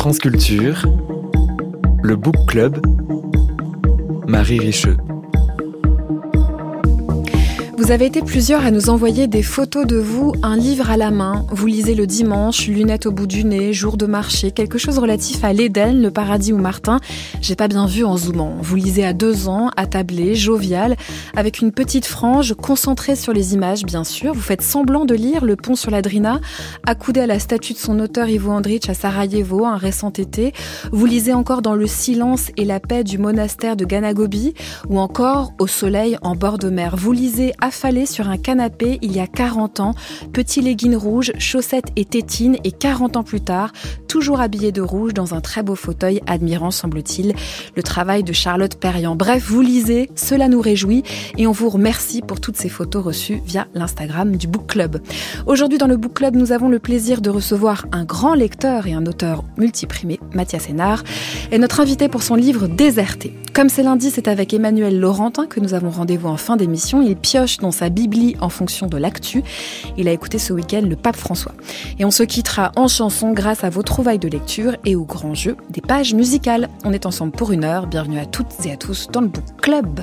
France Culture, le Book Club, Marie Richeux. Vous avez été plusieurs à nous envoyer des photos de vous, un livre à la main. Vous lisez le dimanche, lunettes au bout du nez, jour de marché, quelque chose relatif à l'Éden, le paradis ou Martin. J'ai pas bien vu en zoomant. Vous lisez à 2 ans, attablé, jovial, avec une petite frange, concentrée sur les images, bien sûr. Vous faites semblant de lire Le pont sur la Drina, accoudé à la statue de son auteur Ivo Andrić à Sarajevo, un récent été. Vous lisez encore dans le silence et la paix du monastère de Ganagobi, ou encore au soleil en bord de mer. Vous lisez affalé sur un canapé il y a 40 ans, petit legging rouge, chaussettes et tétines, et 40 ans plus tard, toujours habillé de rouge dans un très beau fauteuil, admirant, semble-t-il, le travail de Charlotte Perriand. Bref, vous lisez, cela nous réjouit, et on vous remercie pour toutes ces photos reçues via l'Instagram du Book Club. Aujourd'hui, dans le Book Club, nous avons le plaisir de recevoir un grand lecteur et un auteur multiprimé, Mathias Hénard, et notre invité pour son livre Déserté. Comme c'est lundi, c'est avec Emmanuel Laurentin que nous avons rendez-vous en fin d'émission. Il pioche dans sa bibli en fonction de l'actu. Il a écouté ce week-end le pape François. Et on se quittera en chanson grâce à vos trouvailles de lecture et au grand jeu des pages musicales. On est ensemble pour 1 heure. Bienvenue à toutes et à tous dans le Book Club.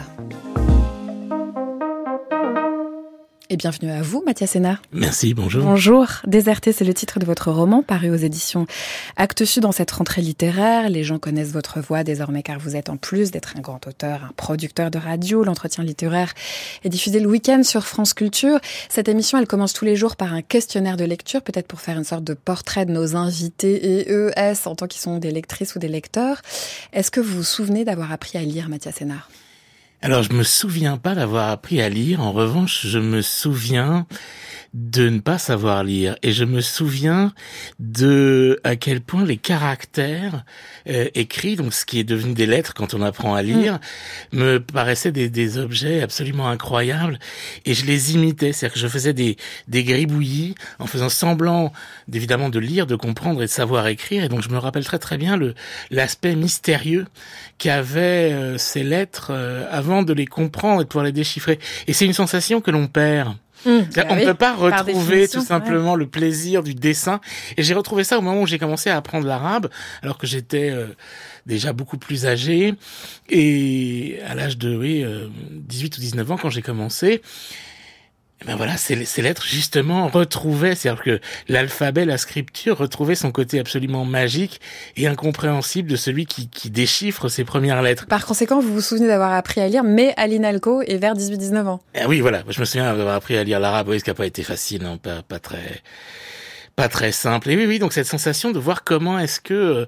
Et bienvenue à vous, Mathias Hénard. Merci, bonjour. Bonjour. Déserté, c'est le titre de votre roman, paru aux éditions Actes Sud dans cette rentrée littéraire. Les gens connaissent votre voix désormais car vous êtes, en plus d'être un grand auteur, un producteur de radio. L'entretien littéraire est diffusé le week-end sur France Culture. Cette émission, elle commence tous les jours par un questionnaire de lecture, peut-être pour faire une sorte de portrait de nos invités et ES en tant qu'ils sont des lectrices ou des lecteurs. Est-ce que vous vous souvenez d'avoir appris à lire, Mathias Hénard ? Alors, je me souviens pas d'avoir appris à lire. En revanche, je me souviens de ne pas savoir lire. Et je me souviens de à quel point les caractères écrits, donc ce qui est devenu des lettres quand on apprend à lire, me paraissaient des objets absolument incroyables. Et je les imitais. C'est-à-dire que je faisais des gribouillis en faisant semblant, évidemment, de lire, de comprendre et de savoir écrire. Et donc, je me rappelle très très bien l'aspect mystérieux qu'avaient ces lettres avant de les comprendre et de pouvoir les déchiffrer. Et c'est une sensation que l'on perd. On ne peut pas retrouver tout simplement le plaisir du dessin. Et j'ai retrouvé ça au moment où j'ai commencé à apprendre l'arabe, alors que j'étais déjà beaucoup plus âgé. Et à l'âge de 18 ou 19 ans, quand j'ai commencé, ben voilà, ces lettres justement retrouvaient, c'est-à-dire que l'alphabet, la scripture retrouvait son côté absolument magique et incompréhensible de celui qui déchiffre ces premières lettres. Par conséquent, vous vous souvenez d'avoir appris à lire, mais à l'INALCO et vers 18-19 ans. Oui, voilà, je me souviens d'avoir appris à lire l'arabe, ce qui n'a pas été facile, hein, pas très simple. Et oui, donc cette sensation de voir comment est-ce que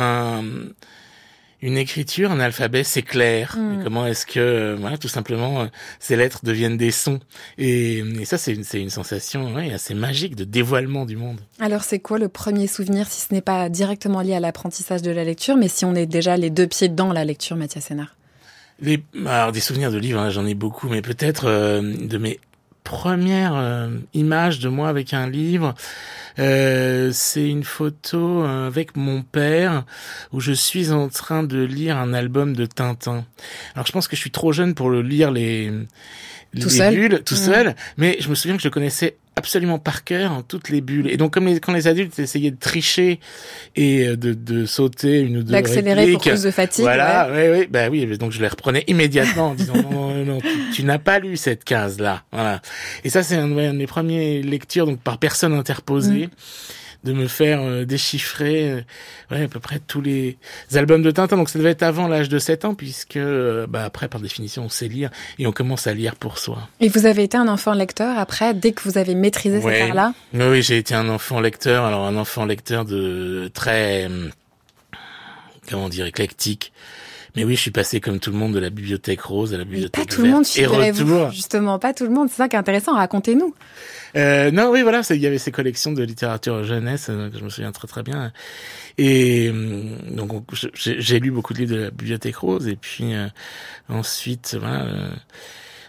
une écriture, un alphabet s'éclaire. Et comment est-ce que, tout simplement, ces lettres deviennent des sons. Et ça, c'est une sensation assez magique de dévoilement du monde. Alors, c'est quoi le premier souvenir, si ce n'est pas directement lié à l'apprentissage de la lecture, mais si on est déjà les 2 pieds dans la lecture, Mathias Hénard? Alors, des souvenirs de livres, j'en ai beaucoup, mais peut-être de mes premières images de moi avec un livre, c'est une photo avec mon père où je suis en train de lire un album de Tintin. Alors je pense que je suis trop jeune pour le lire les bulles tout seul, mais je me souviens que je connaissais absolument par cœur toutes les bulles. Et donc quand les adultes essayaient de tricher et de sauter une ou deux d'accélérer répliques, pour cause de fatigue. Voilà, oui, donc je les reprenais immédiatement en disant non, tu n'as pas lu cette case là. Voilà. Et ça c'est une de mes premières lectures, donc par personne interposée. De me faire déchiffrer à peu près tous les albums de Tintin. Donc ça devait être avant l'âge de 7 ans, puisque après, par définition, on sait lire et on commence à lire pour soi. Et vous avez été un enfant lecteur après, dès que vous avez maîtrisé cet art-là? Oui, j'ai été un enfant lecteur. Alors un enfant lecteur de très, éclectique. Mais oui, je suis passé comme tout le monde de la bibliothèque rose à la bibliothèque verte. Pas tout le monde, figurez-vous. Justement, pas tout le monde. C'est ça qui est intéressant. Racontez-nous. Non, oui, voilà, il y avait ces collections de littérature jeunesse que je me souviens très très bien. Et donc j'ai lu beaucoup de livres de la bibliothèque rose. Et puis ensuite,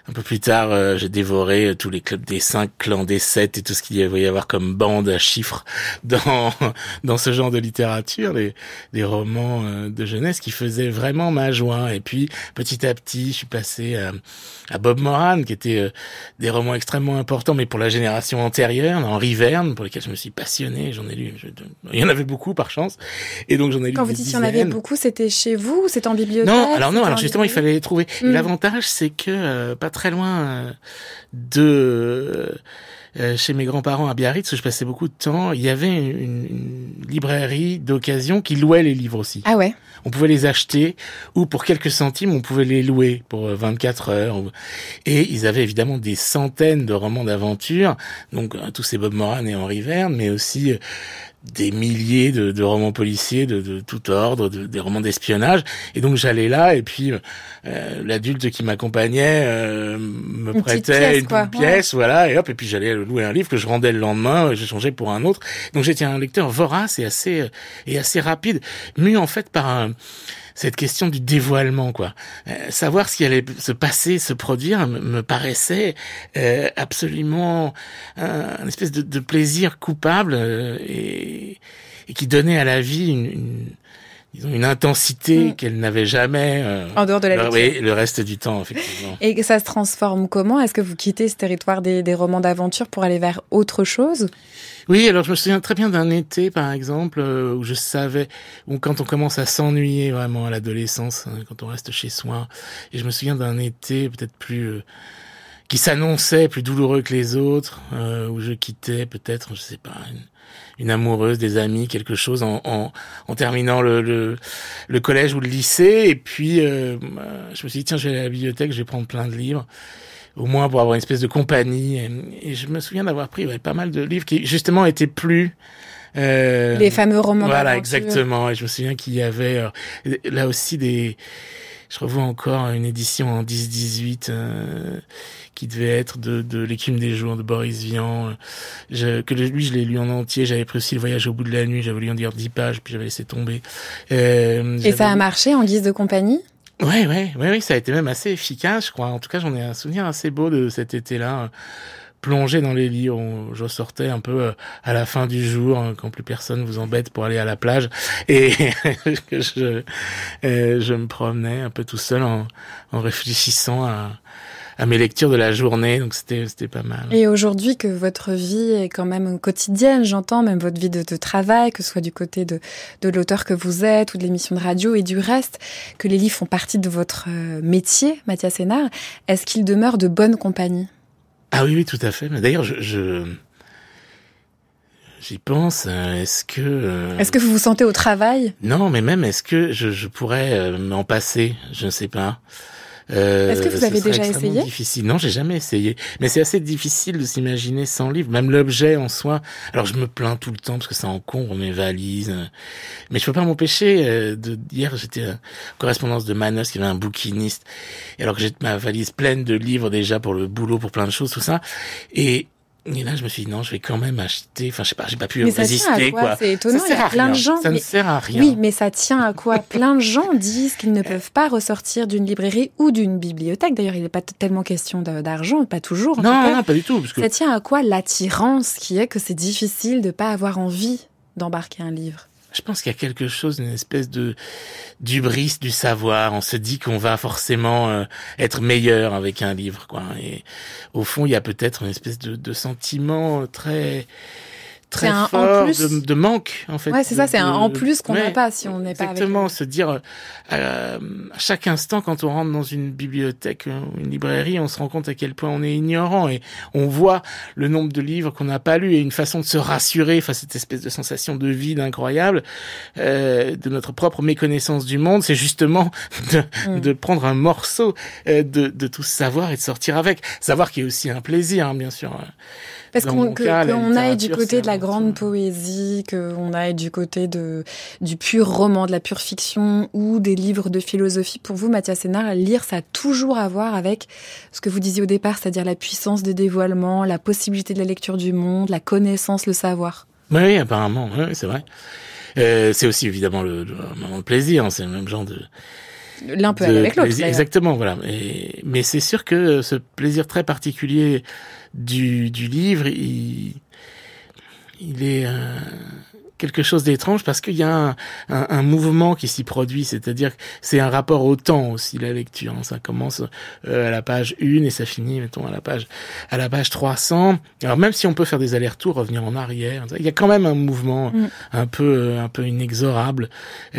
Un peu plus tard, j'ai dévoré tous les clubs des 5, clans des 7 et tout ce qu'il y avoir comme bande à chiffres dans ce genre de littérature, des romans de jeunesse qui faisaient vraiment ma joie. Et puis, petit à petit, je suis passé à Bob Moran, qui était des romans extrêmement importants, mais pour la génération antérieure, Henri Verne, pour lesquels je me suis passionné. J'en ai lu, il y en avait beaucoup par chance, et donc j'en ai lu. Quand vous dites qu'il y en avait beaucoup, c'était chez vous ou c'était en bibliothèque? Non, alors justement, il fallait les trouver. Et l'avantage, c'est que pas très loin chez mes grands-parents à Biarritz, où je passais beaucoup de temps, il y avait une librairie d'occasion qui louait les livres aussi. Ah ouais. On pouvait les acheter, ou pour quelques centimes, on pouvait les louer pour 24 heures. Et ils avaient évidemment des centaines de romans d'aventure, donc tous ces Bob Moran et Henri Verne, mais aussi des milliers de romans policiers de tout ordre, des romans d'espionnage. Et donc j'allais là, et puis l'adulte qui m'accompagnait me prêtait une pièce, voilà, et hop, et puis j'allais louer un livre que je rendais le lendemain, je changeais pour un autre. Donc j'étais un lecteur vorace et assez rapide, mu en fait par cette question du dévoilement, quoi. Savoir ce qui allait se passer, se produire, me paraissait absolument un espèce de plaisir coupable et qui donnait à la vie une intensité qu'elle n'avait jamais en dehors de la lecture. Oui, le reste du temps, effectivement. Et ça se transforme comment? Est-ce que vous quittez ce territoire des romans d'aventure pour aller vers autre chose? Oui, alors je me souviens très bien d'un été, par exemple, où je savais, où quand on commence à s'ennuyer vraiment à l'adolescence, quand on reste chez soi, et je me souviens d'un été peut-être plus qui s'annonçait plus douloureux que les autres, où je quittais peut-être, je sais pas, une amoureuse, des amis, quelque chose en terminant le collège ou le lycée, et puis je me suis dit tiens, je vais aller à la bibliothèque, je vais prendre plein de livres, au moins pour avoir une espèce de compagnie, et je me souviens d'avoir pris pas mal de livres qui justement étaient plus les fameux romans voilà, d'aventure. exactement. Et je me souviens qu'il y avait là aussi je revois encore une édition en 10-18 qui devait être de L'écume des jours de Boris Vian. Je l'ai lu en entier. J'avais pris aussi Le voyage au bout de la nuit. J'avais lu en dire 10 pages, puis j'avais laissé tomber. Et ça a marché en guise de compagnie? Oui, ça a été même assez efficace, je crois. En tout cas, j'en ai un souvenir assez beau de cet été-là. Plongé dans les livres, je sortais un peu à la fin du jour, quand plus personne vous embête pour aller à la plage, et je me promenais un peu tout seul en réfléchissant à mes lectures de la journée, donc c'était pas mal. Et aujourd'hui que votre vie est quand même quotidienne, j'entends, même votre vie de travail, que ce soit du côté de l'auteur que vous êtes ou de l'émission de radio et du reste, que les livres font partie de votre métier, Mathias Hénard, est-ce qu'il demeure de bonne compagnie? Ah oui, tout à fait. Mais d'ailleurs, j'y pense. Est-ce que vous vous sentez au travail? Non, mais même est-ce que je pourrais m'en passer? Je ne sais pas. Est-ce que vous avez déjà essayé? Difficile. Non, j'ai jamais essayé. Mais c'est assez difficile de s'imaginer sans livre. Même l'objet en soi. Alors je me plains tout le temps parce que ça encombre mes valises. Mais je peux pas m'empêcher hier j'étais en correspondance de Manos, qui avait un bouquiniste. Et alors que j'ai ma valise pleine de livres déjà pour le boulot, pour plein de choses, tout ça. Et là, je me suis dit, non, je vais quand même acheter. Enfin, je sais pas, j'ai pas pu résister, quoi. C'est étonnant, il y a plein de gens. Ça ne sert à rien. Oui, mais ça tient à quoi? Plein de gens disent qu'ils ne peuvent pas ressortir d'une librairie ou d'une bibliothèque. D'ailleurs, il n'est pas tellement question d'argent, pas toujours. Non, pas du tout. Parce que... Ça tient à quoi l'attirance qui est que c'est difficile de pas avoir envie d'embarquer un livre? Je pense qu'il y a quelque chose, une espèce d'hubris du savoir. On se dit qu'on va forcément être meilleur avec un livre, quoi. Et au fond, il y a peut-être une espèce de sentiment très fort de manque, en fait. Ouais, c'est ça, c'est un en plus qu'on n'a pas si on n'est pas avec. Exactement, se dire à chaque instant quand on rentre dans une bibliothèque ou une librairie, on se rend compte à quel point on est ignorant et on voit le nombre de livres qu'on n'a pas lus et une façon de se rassurer face à cette espèce de sensation de vide incroyable de notre propre méconnaissance du monde, c'est justement de prendre un morceau de tout ce savoir et de sortir avec. Savoir qu'il y a aussi un plaisir, hein, bien sûr. Parce qu'on aille du côté de la grande poésie, qu'on aille du côté du pur roman, de la pure fiction ou des livres de philosophie. Pour vous, Mathias Hénard, lire, ça a toujours à voir avec ce que vous disiez au départ, c'est-à-dire la puissance de dévoilement, la possibilité de la lecture du monde, la connaissance, le savoir. Oui, apparemment, oui, c'est vrai. C'est aussi évidemment le moment de plaisir, hein, c'est le même genre L'un peut aller avec l'autre. D'ailleurs. Exactement, voilà. Mais c'est sûr que ce plaisir très particulier du livre, il est quelque chose d'étrange parce qu'il y a un mouvement qui s'y produit, c'est-à-dire que c'est un rapport au temps aussi, la lecture. Ça commence à la page 1 et ça finit, mettons, à la page 300. Alors même si on peut faire des allers-retours, revenir en arrière, il y a quand même un mouvement un peu inexorable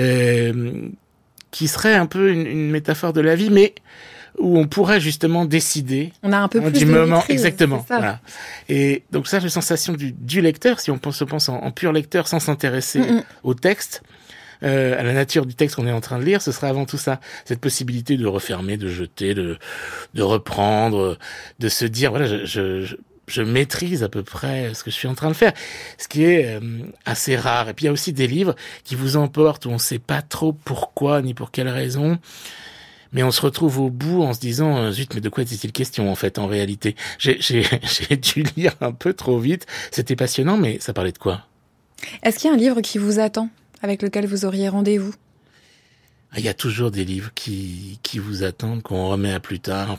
qui serait un peu une métaphore de la vie, mais où on pourrait justement décider. On a un peu plus du de moment, maîtrise, exactement. C'est ça. Voilà. Et donc ça, la sensation du lecteur, si on se pense en pur lecteur sans s'intéresser au texte, à la nature du texte qu'on est en train de lire, ce serait avant tout ça, cette possibilité de refermer, de jeter, de reprendre, de se dire voilà, je maîtrise à peu près ce que je suis en train de faire, ce qui est assez rare. Et puis il y a aussi des livres qui vous emportent où on ne sait pas trop pourquoi ni pour quelle raison. Mais on se retrouve au bout en se disant zut, mais de quoi était-il question en fait en réalité? J'ai dû lire un peu trop vite. C'était passionnant, mais ça parlait de quoi? Est-ce qu'il y a un livre qui vous attend, avec lequel vous auriez rendez-vous? Il y a toujours des livres qui vous attendent, qu'on remet à plus tard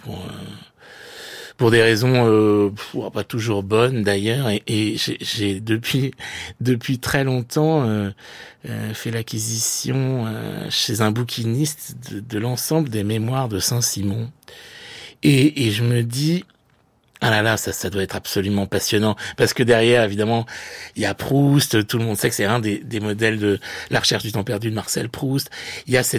pour des raisons pas toujours bonnes d'ailleurs. Et j'ai depuis très longtemps fait l'acquisition chez un bouquiniste de l'ensemble des mémoires de Saint-Simon. Et je me dis, ah là là, ça doit être absolument passionnant. Parce que derrière, évidemment, il y a Proust. Tout le monde sait que c'est un des modèles de La recherche du temps perdu de Marcel Proust. Il y a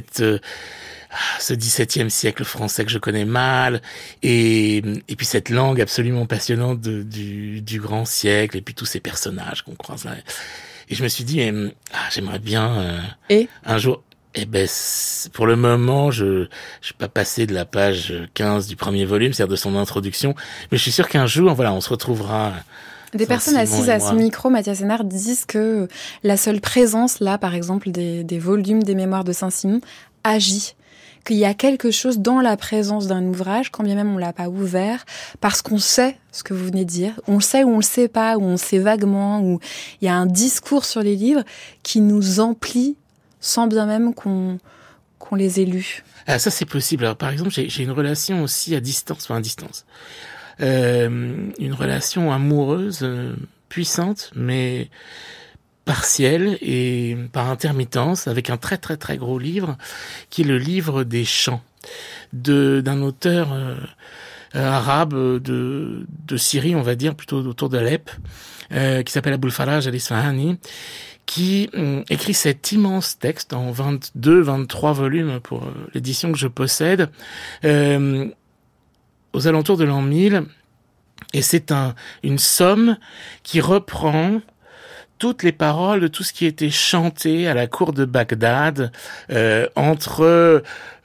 ce XVIIe siècle français que je connais mal, et puis cette langue absolument passionnante du grand siècle, et puis tous ces personnages qu'on croise là. Et je me suis dit, j'aimerais bien un jour. Eh ben, pour le moment, je suis pas passé de la page 15 du premier volume, c'est-à-dire de son introduction, mais je suis sûr qu'un jour, voilà, on se retrouvera. Des personnes assises à ce micro, Mathias Sénard, disent que la seule présence, là, par exemple, des volumes des mémoires de Saint-Simon, agit. Qu'il y a quelque chose dans la présence d'un ouvrage, quand bien même on l'a pas ouvert, parce qu'on sait ce que vous venez de dire, on le sait ou on le sait pas, ou on le sait vaguement, ou il y a un discours sur les livres qui nous emplit sans bien même qu'on les ait lus. Ah, ça c'est possible. Alors par exemple, j'ai une relation aussi à distance, une relation amoureuse puissante, mais partielle et par intermittence, avec un très très très gros livre, qui est le livre des chants d'un auteur arabe de Syrie, on va dire, plutôt autour d'Alep, qui s'appelle Abul Faraj al-Isfahani, qui écrit cet immense texte en 23 volumes pour l'édition que je possède, aux alentours de l'an 1000, et c'est une somme qui reprend toutes les paroles de tout ce qui était chanté à la cour de Bagdad entre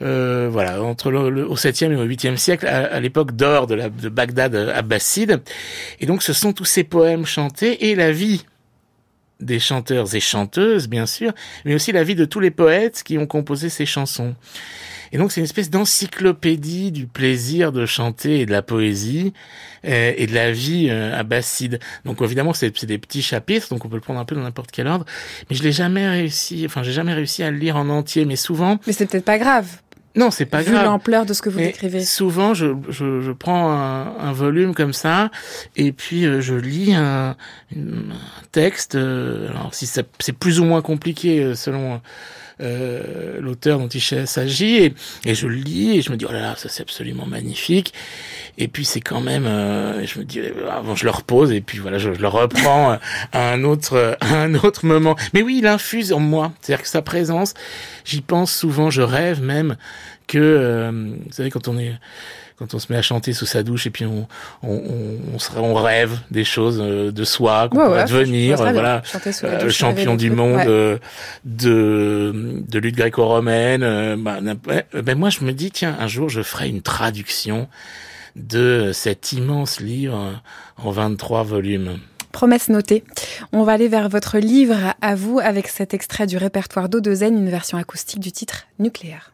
au 7e et au 8e siècle, à l'époque d'or de Bagdad abbasside. Et donc ce sont tous ces poèmes chantés et la vie des chanteurs et chanteuses, bien sûr, mais aussi la vie de tous les poètes qui ont composé ces chansons. Et donc c'est une espèce d'encyclopédie du plaisir de chanter et de la poésie et de la vie abbasside. Donc évidemment c'est des petits chapitres, donc on peut le prendre un peu dans n'importe quel ordre, mais j'ai jamais réussi à le lire en entier, mais souvent. Mais c'est peut-être pas grave. Non, c'est pas grave. Vu l'ampleur de ce que vous décrivez. Souvent, je prends un volume comme ça, et puis je lis un texte. Alors si c'est plus ou moins compliqué selon l'auteur dont il s'agit, et je le lis et je me dis oh là là, ça c'est absolument magnifique. Et puis c'est quand même, je me dis avant je le repose et puis voilà je le reprends à un autre moment. Mais oui, il infuse en moi, c'est-à-dire que sa présence, j'y pense souvent, je rêve même que vous savez quand on se met à chanter sous sa douche et puis on rêve des choses de soi qu'on pourrait devenir, voilà, le champion du monde de lutte gréco-romaine. Moi je me dis tiens, un jour je ferai une traduction de cet immense livre en 23 volumes. Promesse notée. On va aller vers votre livre à vous avec cet extrait du répertoire d'O2N, une version acoustique du titre Nucléaire.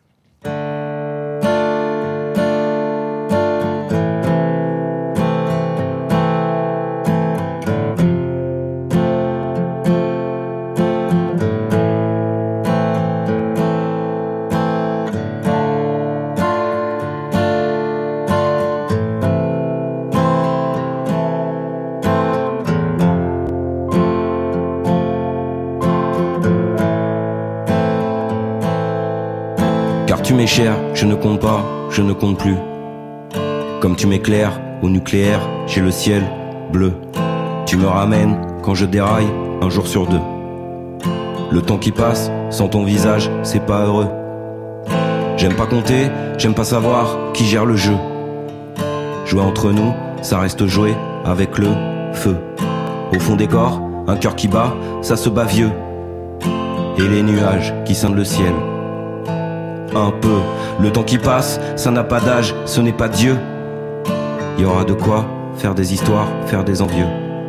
m'échères, je ne compte pas, je ne compte plus. Comme tu m'éclaires au nucléaire, j'ai le ciel bleu. Tu me ramènes quand je déraille, un jour sur deux. Le temps qui passe, sans ton visage, c'est pas heureux. J'aime pas compter, j'aime pas savoir qui gère le jeu. Jouer entre nous, ça reste jouer avec le feu. Au fond des corps, un cœur qui bat, ça se bat vieux. Et les nuages qui scindent le ciel. Un peu, le temps qui passe, ça n'a pas d'âge, ce n'est pas Dieu. Il y aura de quoi faire des histoires, faire des envieux.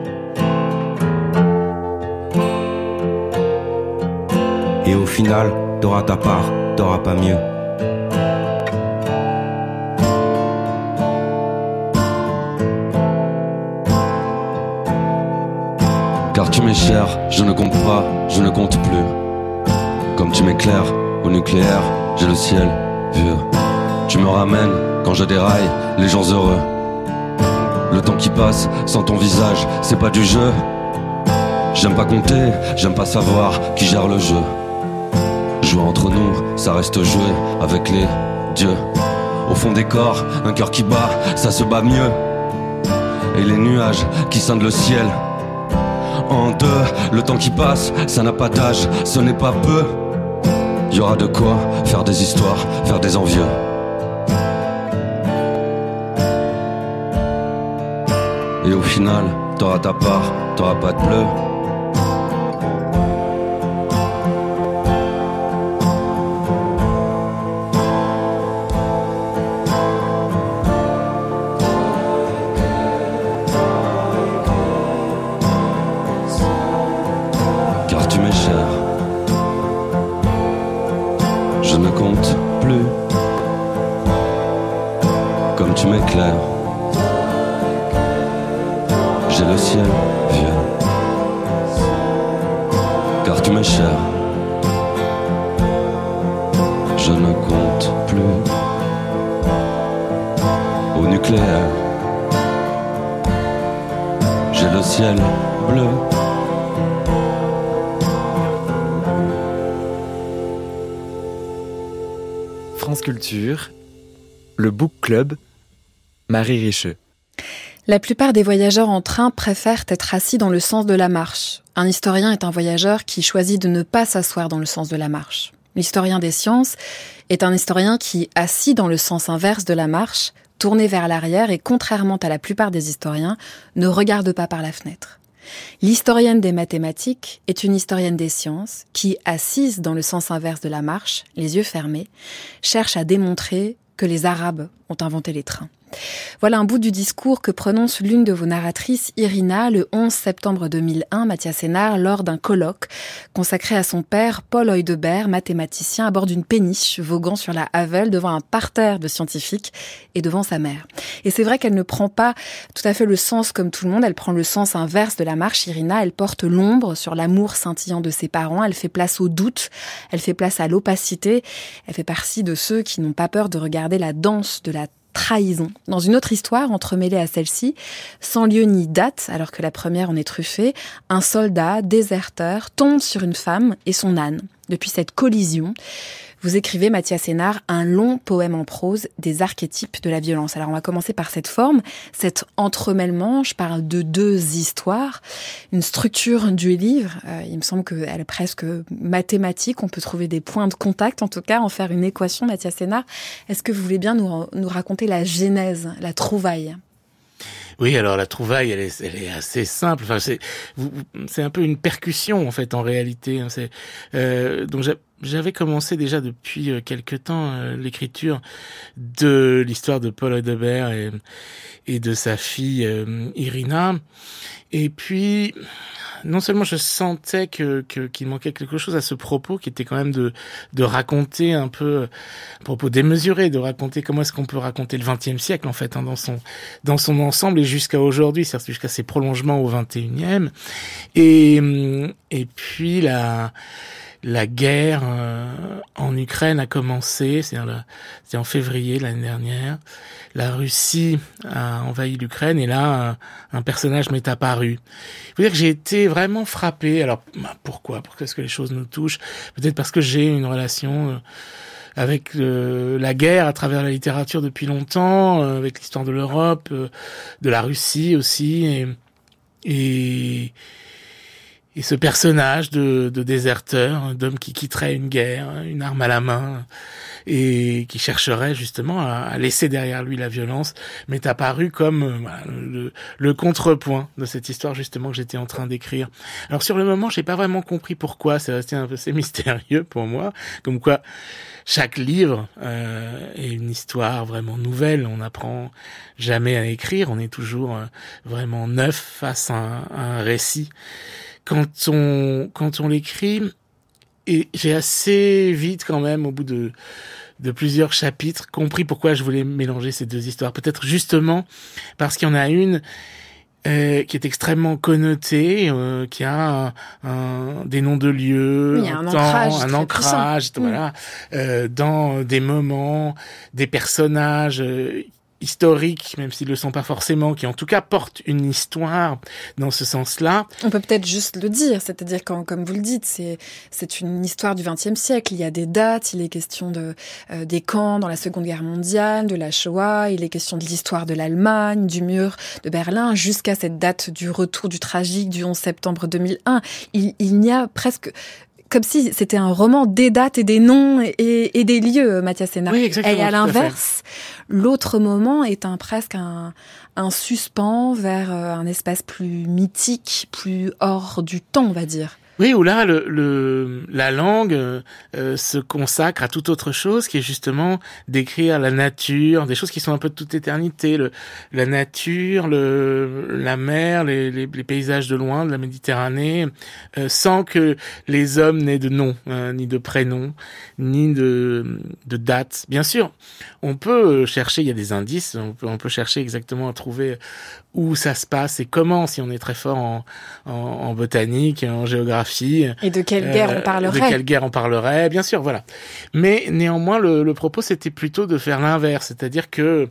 Et au final, t'auras ta part, t'auras pas mieux. Car tu m'es cher, je ne compte pas, je ne compte plus. Comme tu m'éclaires au nucléaire, j'ai le ciel vieux. Tu me ramènes quand je déraille, les gens heureux. Le temps qui passe sans ton visage, c'est pas du jeu. J'aime pas compter, j'aime pas savoir qui gère le jeu. Jouer entre nous, ça reste jouer avec les dieux. Au fond des corps, un cœur qui bat, ça se bat mieux. Et les nuages qui scindent le ciel. En deux, le temps qui passe, ça n'a pas d'âge, ce n'est pas peu. Y aura de quoi faire des histoires, faire des envieux. Et au final, t'auras ta part, t'auras pas de bleu. Car tu m'es cher, je ne compte plus. Comme tu m'éclaires, j'ai le ciel vieux. Car tu m'es cher, je ne compte plus. Au nucléaire, j'ai le ciel bleu. France Culture, le Book Club, Marie Richeux. La plupart des voyageurs en train préfèrent être assis dans le sens de la marche. Un historien est un voyageur qui choisit de ne pas s'asseoir dans le sens de la marche. L'historien des sciences est un historien qui, assis dans le sens inverse de la marche, tourné vers l'arrière et, contrairement à la plupart des historiens, ne regarde pas par la fenêtre. L'historienne des mathématiques est une historienne des sciences qui, assise dans le sens inverse de la marche, les yeux fermés, cherche à démontrer que les Arabes ont inventé les trains. Voilà un bout du discours que prononce l'une de vos narratrices, Irina, le 11 septembre 2001, Mathias Sénart, lors d'un colloque consacré à son père, Paul Heudebert, mathématicien, à bord d'une péniche voguant sur la Havel devant un parterre de scientifiques et devant sa mère. Et c'est vrai qu'elle ne prend pas tout à fait le sens comme tout le monde, elle prend le sens inverse de la marche. Irina, elle porte l'ombre sur l'amour scintillant de ses parents, elle fait place au doute, elle fait place à l'opacité, elle fait partie de ceux qui n'ont pas peur de regarder la danse de la trahison. Dans une autre histoire entremêlée à celle-ci, sans lieu ni date, alors que la première en est truffée, un soldat, déserteur, tombe sur une femme et son âne. Depuis cette collision, vous écrivez, Mathias Sénart, un long poème en prose des archétypes de la violence. Alors on va commencer par cette forme, cet entremêlement. Je parle de deux histoires, une structure du livre. Il me semble qu'elle est presque mathématique. On peut trouver des points de contact, en tout cas, en faire une équation, Mathias Sénart. Est-ce que vous voulez bien nous raconter la genèse, la trouvaille ? Oui, alors la trouvaille, elle est assez simple. Enfin, c'est un peu une percussion en fait, en réalité. Donc j'avais commencé déjà depuis quelque temps l'écriture de l'histoire de Paul Heudebert et de sa fille Irina. Et puis, non seulement je sentais qu'il manquait quelque chose à ce propos, qui était quand même de raconter un peu, un propos démesuré, de raconter comment est-ce qu'on peut raconter le XXe siècle, en fait, hein, dans son ensemble et jusqu'à aujourd'hui, c'est-à-dire jusqu'à ses prolongements au XXIe. Et puis la guerre en Ukraine a commencé, c'est en février l'année dernière. La Russie a envahi l'Ukraine et là, un personnage m'est apparu. Il faut dire que j'ai été vraiment frappé. Alors, pourquoi est-ce que les choses nous touchent ? Peut-être parce que j'ai une relation avec la guerre à travers la littérature depuis longtemps, avec l'histoire de l'Europe, de la Russie aussi, et ce personnage de déserteur, d'homme qui quitterait une guerre, une arme à la main, et qui chercherait justement à laisser derrière lui la violence, m'est apparu comme le contrepoint de cette histoire justement que j'étais en train d'écrire. Alors sur le moment, j'ai pas vraiment compris pourquoi, c'est resté un peu assez mystérieux pour moi, comme quoi chaque livre est une histoire vraiment nouvelle. On n'apprend jamais à écrire, on est toujours vraiment neuf face à un récit. Quand on l'écrit, et j'ai assez vite quand même, au bout de plusieurs chapitres, compris pourquoi je voulais mélanger ces deux histoires. Peut-être justement parce qu'il y en a une qui est extrêmement connotée, qui a des noms de lieux, oui, un ancrage, voilà, dans des moments, des personnages historiques, même s'ils le sont pas forcément, qui en tout cas portent une histoire dans ce sens-là. On peut peut-être juste le dire, c'est-à-dire quand, comme vous le dites, c'est une histoire du XXe siècle. Il y a des dates, il est question des camps dans la Seconde Guerre mondiale, de la Shoah, il est question de l'histoire de l'Allemagne, du mur de Berlin, jusqu'à cette date du retour du tragique du 11 septembre 2001. Il n'y a presque... Comme si c'était un roman des dates et des noms et des lieux, Mathias Sénart. Oui, exactement. Et à l'inverse, l'autre moment est presque un suspens vers un espace plus mythique, plus hors du temps, on va dire. Oui, où là, la langue se consacre à toute autre chose, qui est justement d'écrire la nature, des choses qui sont un peu de toute éternité, la nature, la mer, les paysages de loin, de la Méditerranée, sans que les hommes n'aient de nom, ni de prénom, ni de date. Bien sûr, on peut chercher, il y a des indices, on peut chercher exactement à trouver où ça se passe et comment, si on est très fort en botanique, en géographie. Et de quelle guerre on parlerait. De quelle guerre on parlerait, bien sûr, voilà. Mais néanmoins, le propos, c'était plutôt de faire l'inverse, c'est-à-dire que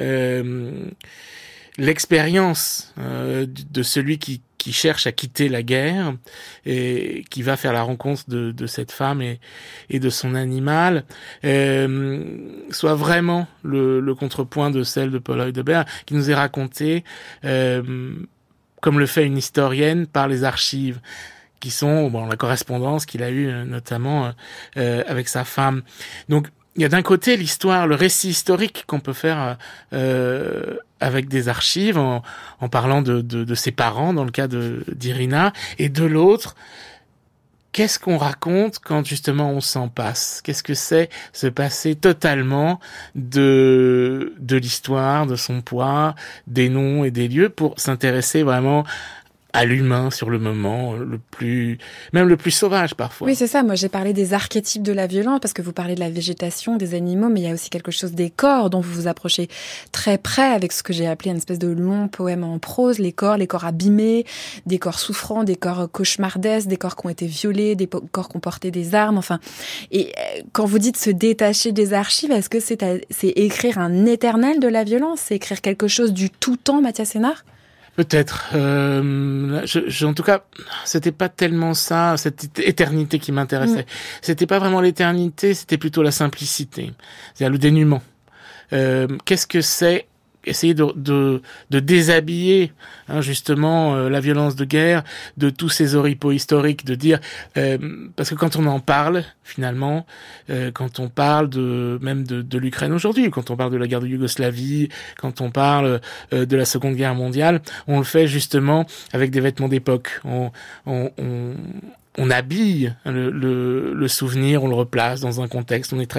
l'expérience de celui qui cherche à quitter la guerre et qui va faire la rencontre de cette femme et de son animal soit vraiment le contrepoint de celle de Paul Heudebert, qui nous est racontée comme le fait une historienne par les archives qui sont la correspondance qu'il a eue notamment avec sa femme. Donc il y a d'un côté l'histoire, le récit historique qu'on peut faire avec des archives en parlant de ses parents dans le cas d'Irina, et de l'autre, qu'est-ce qu'on raconte quand justement on s'en passe? Qu'est-ce que c'est se passer totalement de l'histoire, de son poids, des noms et des lieux, pour s'intéresser vraiment à l'humain sur le moment, même le plus sauvage parfois. Oui, c'est ça. Moi, j'ai parlé des archétypes de la violence parce que vous parlez de la végétation, des animaux, mais il y a aussi quelque chose des corps dont vous vous approchez très près avec ce que j'ai appelé une espèce de long poème en prose. Les corps abîmés, des corps souffrants, des corps cauchemardesques, des corps qui ont été violés, des corps qui ont porté des armes, enfin. Et quand vous dites se détacher des archives, est-ce que c'est écrire un éternel de la violence? C'est écrire quelque chose du tout temps, Mathias Sénart? Peut-être. En tout cas, c'était pas tellement ça, cette éternité qui m'intéressait. C'était pas vraiment l'éternité, c'était plutôt la simplicité. C'est-à-dire le dénuement. Qu'est-ce que c'est essayer de déshabiller justement la violence de guerre de tous ces oripeaux historiques, de dire parce que quand on en parle finalement, quand on parle même de l'Ukraine aujourd'hui, quand on parle de la guerre de Yougoslavie, quand on parle de la Seconde Guerre mondiale, on le fait justement avec des vêtements d'époque. On habille le souvenir, on le replace dans un contexte, on est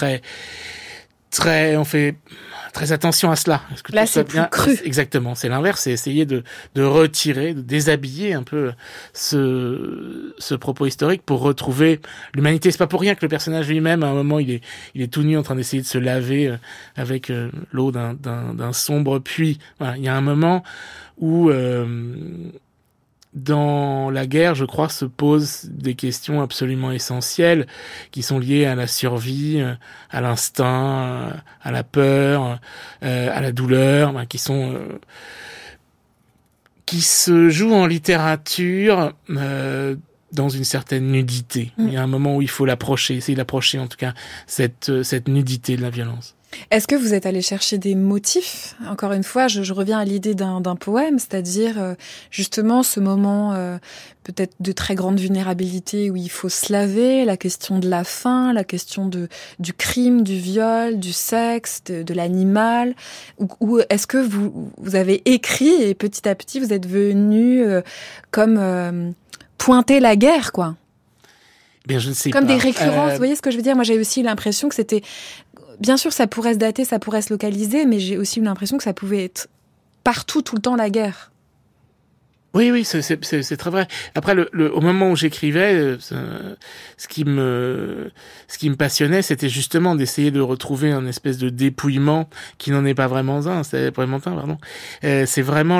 on fait très attention à cela. Est-ce que là, c'est plus cru. Exactement, c'est l'inverse, c'est essayer de retirer, de déshabiller un peu ce propos historique pour retrouver l'humanité. C'est pas pour rien que le personnage lui-même, à un moment, il est tout nu en train d'essayer de se laver avec l'eau d'un sombre puits. Voilà, il y a un moment où dans la guerre, je crois, se posent des questions absolument essentielles qui sont liées à la survie, à l'instinct, à la peur, à la douleur, qui se jouent en littérature dans une certaine nudité. Il y a un moment où il faut l'approcher, essayer d'approcher en tout cas cette nudité de la violence. Est-ce que vous êtes allé chercher des motifs ? Encore une fois, je reviens à l'idée d'un poème, c'est-à-dire justement ce moment peut-être de très grande vulnérabilité où il faut se laver, la question de la faim, la question du crime, du viol, du sexe, de l'animal. Ou est-ce que vous avez écrit et petit à petit vous êtes venu comme pointer la guerre, quoi ? Bien, je ne sais comme pas. Des récurrences, vous voyez ce que je veux dire ? Moi, j'ai aussi l'impression que c'était... Bien sûr, ça pourrait se dater, ça pourrait se localiser, mais j'ai aussi eu l'impression que ça pouvait être partout, tout le temps, la guerre. Oui, c'est très vrai. Après, au moment où j'écrivais, ce qui me passionnait, c'était justement d'essayer de retrouver un espèce de dépouillement qui n'en est pas vraiment un. C'est vraiment un, pardon. C'est vraiment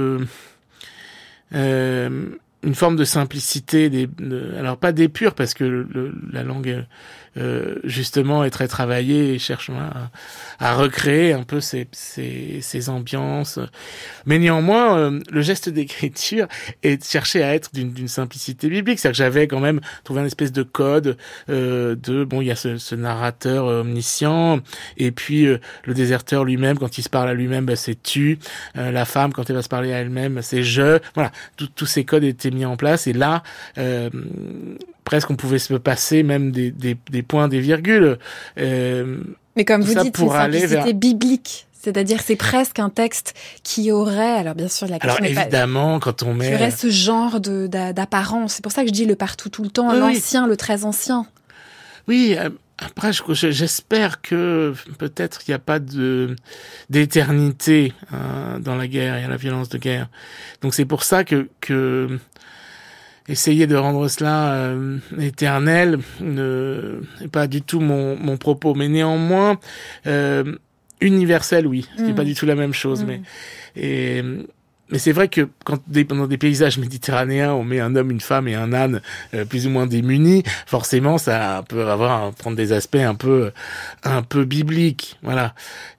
une forme de simplicité, alors pas d'épure, parce que la langue justement est très travaillée et cherche à recréer un peu ces ambiances. Mais néanmoins, le geste d'écriture est de chercher à être d'une simplicité biblique. C'est-à-dire que j'avais quand même trouvé un espèce de code il y a ce narrateur omniscient, et puis le déserteur lui-même, quand il se parle à lui-même, c'est tu. La femme, quand elle va se parler à elle-même, c'est je. Voilà, tous ces codes étaient mis en place, et là, presque on pouvait se passer même des points, des virgules. Mais comme vous dites, c'est une simplicité biblique. C'est-à-dire, c'est presque un texte qui aurait, alors bien sûr, la question alors évidemment, quand on met... qui aurait ce genre d'apparence. C'est pour ça que je dis le partout, tout le temps, l'ancien, le très ancien. Oui, après, j'espère que peut-être il n'y a pas d'éternité dans la guerre et à la violence de guerre. Donc c'est pour ça que essayer de rendre cela éternel n'est pas du tout mon propos. Mais néanmoins, universel, oui. C'est pas du tout la même chose. Mais c'est vrai que dans des paysages méditerranéens, on met un homme, une femme et un âne plus ou moins démunis, forcément, ça peut prendre des aspects un peu bibliques, voilà.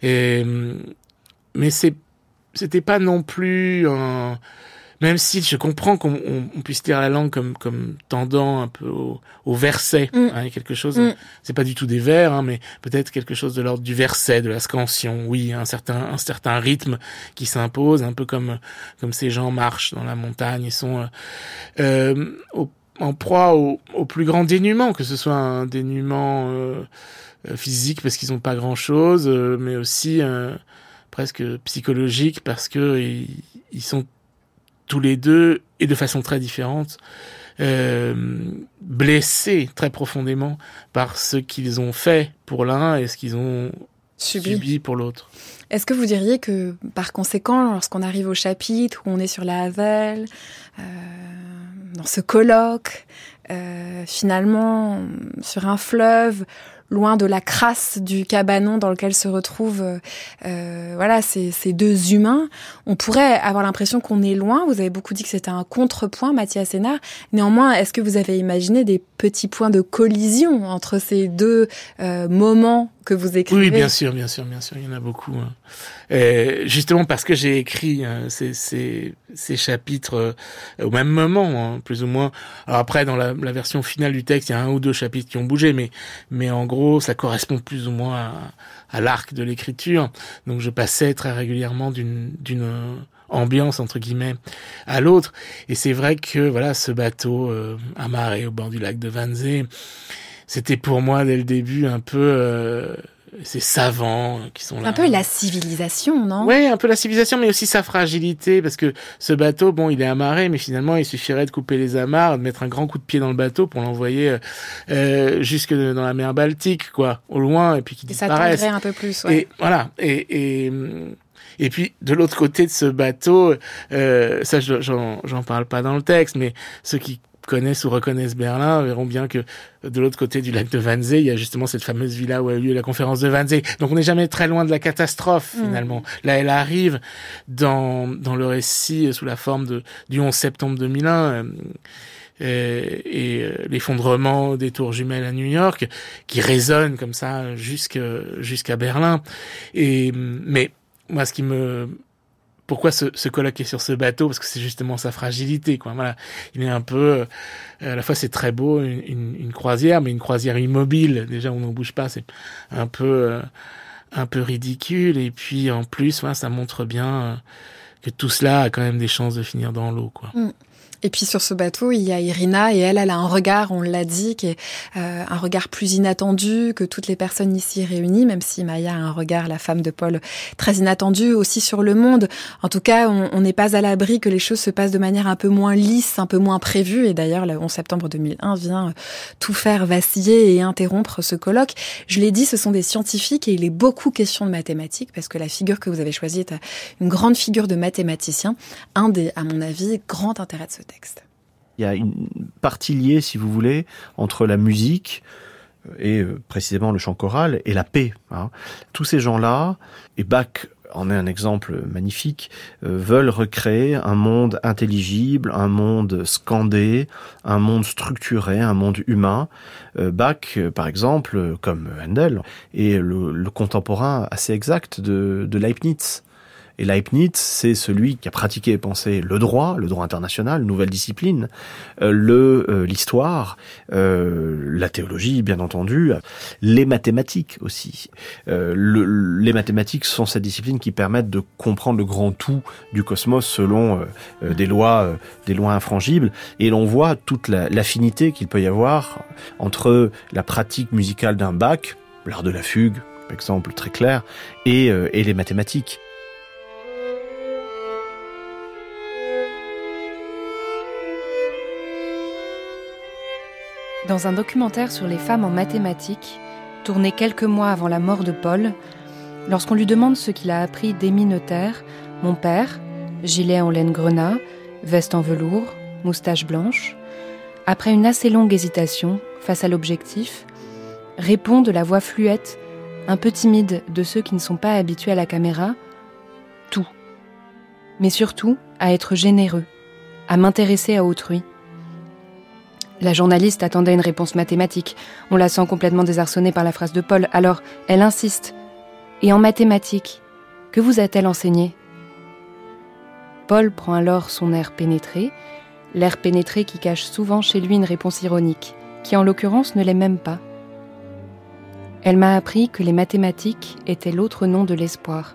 Mais c'était pas non plus même si je comprends qu'on puisse lire la langue comme tendant un peu au verset, quelque chose. C'est pas du tout des vers, mais peut-être quelque chose de l'ordre du verset, de la scansion. Oui, un certain rythme qui s'impose, un peu comme ces gens marchent dans la montagne et sont en proie au plus grand dénuement, que ce soit un dénuement physique parce qu'ils ont pas grand-chose, mais aussi presque psychologique parce que ils sont tous les deux, et de façon très différente, blessés très profondément par ce qu'ils ont fait pour l'un et ce qu'ils ont subi pour l'autre. Est-ce que vous diriez que, par conséquent, lorsqu'on arrive au chapitre où on est sur la Havel, dans ce colloque, finalement, sur un fleuve, loin de la crasse du cabanon dans lequel se retrouvent ces deux humains, on pourrait avoir l'impression qu'on est loin. Vous avez beaucoup dit que c'était un contrepoint, Mathias Hénard. Néanmoins, est-ce que vous avez imaginé des petits points de collision entre ces deux moments que vous écrivez? Oui, bien sûr, il y en a beaucoup. Justement parce que j'ai écrit ces chapitres au même moment, plus ou moins. Alors après, dans la version finale du texte, il y a 1 ou 2 chapitres qui ont bougé, mais en gros, ça correspond plus ou moins à l'arc de l'écriture. Donc je passais très régulièrement d'une ambiance entre guillemets à l'autre, et c'est vrai que ce bateau amarré au bord du lac de Wannsee, c'était pour moi dès le début un peu ces savants qui sont là. Un peu la civilisation, non? Oui, un peu la civilisation, mais aussi sa fragilité, parce que ce bateau, il est amarré, mais finalement, il suffirait de couper les amarres, de mettre un grand coup de pied dans le bateau pour l'envoyer jusque dans la mer Baltique, au loin, et puis qu'il disparaisse. Ça tendrait un peu plus, ouais. Et voilà, et puis de l'autre côté de ce bateau, ça j'en parle pas dans le texte, mais ceux qui connaissent ou reconnaissent Berlin verront bien que de l'autre côté du lac de Wannsee, il y a justement cette fameuse villa où a eu lieu la conférence de Wannsee. Donc on n'est jamais très loin de la catastrophe finalement. Là, elle arrive dans le récit sous la forme du 11 septembre 2001 et l'effondrement des tours jumelles à New York qui résonne comme ça jusqu'à Berlin. Mais moi, ce qui me pourquoi ce colloque est sur ce bateau, parce que c'est justement sa fragilité, quoi. Voilà, il est un peu, à la fois c'est très beau, une croisière, mais une croisière immobile. Déjà, on ne bouge pas, c'est un peu ridicule. Et puis en plus, voilà, ça montre bien que tout cela a quand même des chances de finir dans l'eau, quoi. Et puis sur ce bateau, il y a Irina et elle a un regard, on l'a dit, qui est un regard plus inattendu que toutes les personnes ici réunies, même si Maya a un regard, la femme de Paul, très inattendu aussi sur le monde. En tout cas, on n'est pas à l'abri que les choses se passent de manière un peu moins lisse, un peu moins prévue. Et d'ailleurs, le 11 septembre 2001 vient tout faire vaciller et interrompre ce colloque. Je l'ai dit, ce sont des scientifiques et il est beaucoup question de mathématiques parce que la figure que vous avez choisie est une grande figure de mathématicien. Un des, à mon avis, grands intérêts de ce texte. Il y a une partie liée, si vous voulez, entre la musique et précisément le chant choral et la paix. Tous ces gens-là, et Bach en est un exemple magnifique, veulent recréer un monde intelligible, un monde scandé, un monde structuré, un monde humain. Bach, par exemple, comme Handel, est le contemporain assez exact de Leibniz. Et Leibniz, c'est celui qui a pratiqué et pensé le droit international, nouvelle discipline, l'histoire, la théologie, bien entendu, les mathématiques aussi. Les mathématiques sont cette discipline qui permettent de comprendre le grand tout du cosmos selon des lois infrangibles. Et l'on voit toute l'affinité qu'il peut y avoir entre la pratique musicale d'un Bach, l'art de la fugue, par exemple, très clair, et les mathématiques. Dans un documentaire sur les femmes en mathématiques, tourné quelques mois avant la mort de Paul, lorsqu'on lui demande ce qu'il a appris d'Émile Noether, mon père, gilet en laine grenat, veste en velours, moustache blanche, après une assez longue hésitation face à l'objectif, répond de la voix fluette, un peu timide de ceux qui ne sont pas habitués à la caméra, tout. Mais surtout, à être généreux, à m'intéresser à autrui. La journaliste attendait une réponse mathématique. On la sent complètement désarçonnée par la phrase de Paul. Alors, elle insiste. Et en mathématiques, que vous a-t-elle enseigné ? Paul prend alors son air pénétré, l'air pénétré qui cache souvent chez lui une réponse ironique, qui en l'occurrence ne l'est même pas. Elle m'a appris que les mathématiques étaient l'autre nom de l'espoir.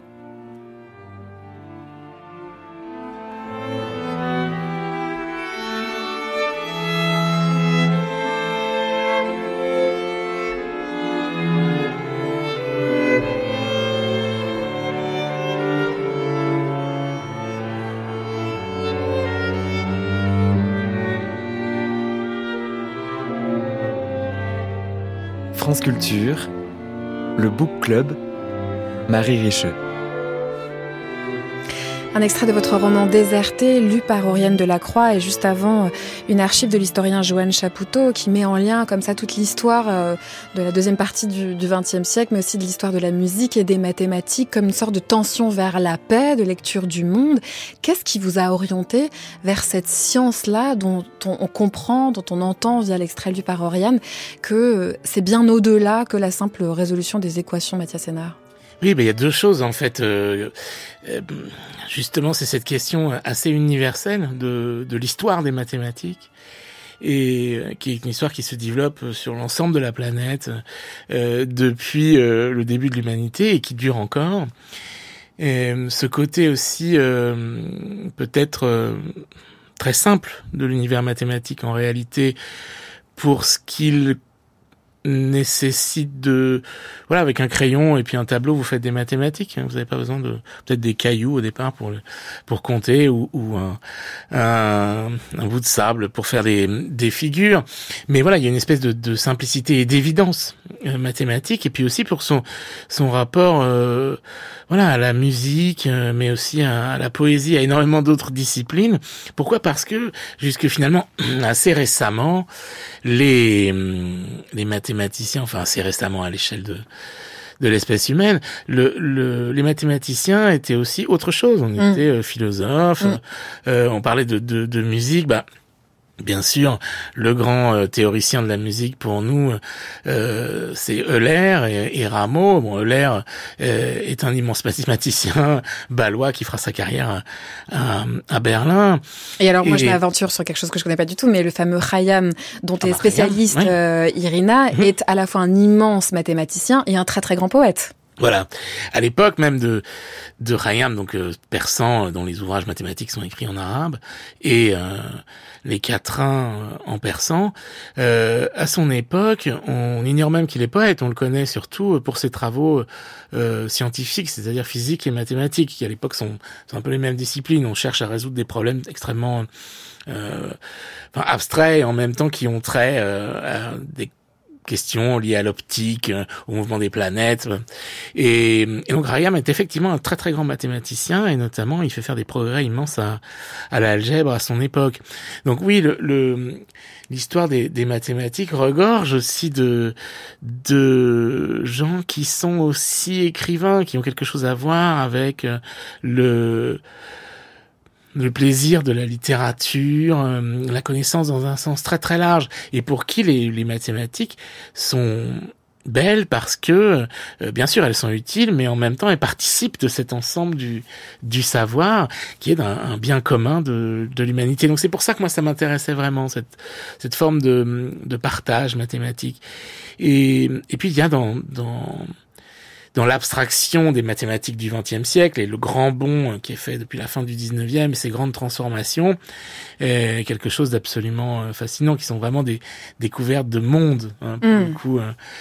France Culture, le Book Club, Marie Richeux. Un extrait de votre roman Déserté, lu par Oriane Delacroix, et juste avant, une archive de l'historien Johan Chapoutot qui met en lien comme ça toute l'histoire de la deuxième partie du XXe siècle, mais aussi de l'histoire de la musique et des mathématiques comme une sorte de tension vers la paix, de lecture du monde. Qu'est-ce qui vous a orienté vers cette science-là dont on comprend, dont on entend via l'extrait lu par Oriane, que c'est bien au-delà que la simple résolution des équations Mathias Hénard ? Oui, il y a deux choses en fait. Justement, c'est cette question assez universelle de l'histoire des mathématiques et qui est une histoire qui se développe sur l'ensemble de la planète depuis le début de l'humanité et qui dure encore. Et ce côté aussi peut-être très simple de l'univers mathématique en réalité pour ce qu'il nécessite de avec un crayon et puis un tableau vous faites des mathématiques, vous n'avez pas besoin de peut-être des cailloux au départ pour compter ou un bout de sable pour faire des figures, mais il y a une espèce de simplicité et d'évidence mathématique, et puis aussi pour son rapport à la musique, mais aussi à la poésie, à énormément d'autres disciplines. Pourquoi ? Parce que jusque finalement assez récemment les mathématiciens, enfin assez récemment à l'échelle de l'espèce humaine, les mathématiciens étaient aussi autre chose. On était philosophes, on parlait de musique. Bien sûr, le grand théoricien de la musique pour nous, c'est Euler et Rameau. Bon, Euler est un immense mathématicien bâlois qui fera sa carrière à Berlin. Et alors, moi, je m'aventure sur quelque chose que je connais pas du tout, mais le fameux Khayyam, dont est spécialiste Irina, est à la fois un immense mathématicien et un très très grand poète. Voilà. À l'époque même de Khayyam, donc persan, dont les ouvrages mathématiques sont écrits en arabe, et les quatrains en persan, à son époque, on ignore même qu'il est poète. On le connaît surtout pour ses travaux scientifiques, c'est-à-dire physique et mathématiques, qui à l'époque sont un peu les mêmes disciplines. On cherche à résoudre des problèmes extrêmement abstraits et en même temps qui ont trait à des questions liées à l'optique, au mouvement des planètes. Et donc Khayyam est effectivement un très très grand mathématicien, et notamment il fait faire des progrès immenses à l'algèbre à son époque. Donc oui, l'histoire des mathématiques regorge aussi de gens qui sont aussi écrivains, qui ont quelque chose à voir avec le plaisir de la littérature, la connaissance dans un sens très très large, et pour qui les mathématiques sont belles parce que, bien sûr, elles sont utiles, mais en même temps, elles participent de cet ensemble du savoir qui est un bien commun de l'humanité. Donc c'est pour ça que moi, ça m'intéressait vraiment, cette forme de partage mathématique. Et puis, il y a dans l'abstraction des mathématiques du XXe siècle et le grand bond qui est fait depuis la fin du XIXe et ces grandes transformations, quelque chose d'absolument fascinant, qui sont vraiment des découvertes de monde, hein, pour le coup,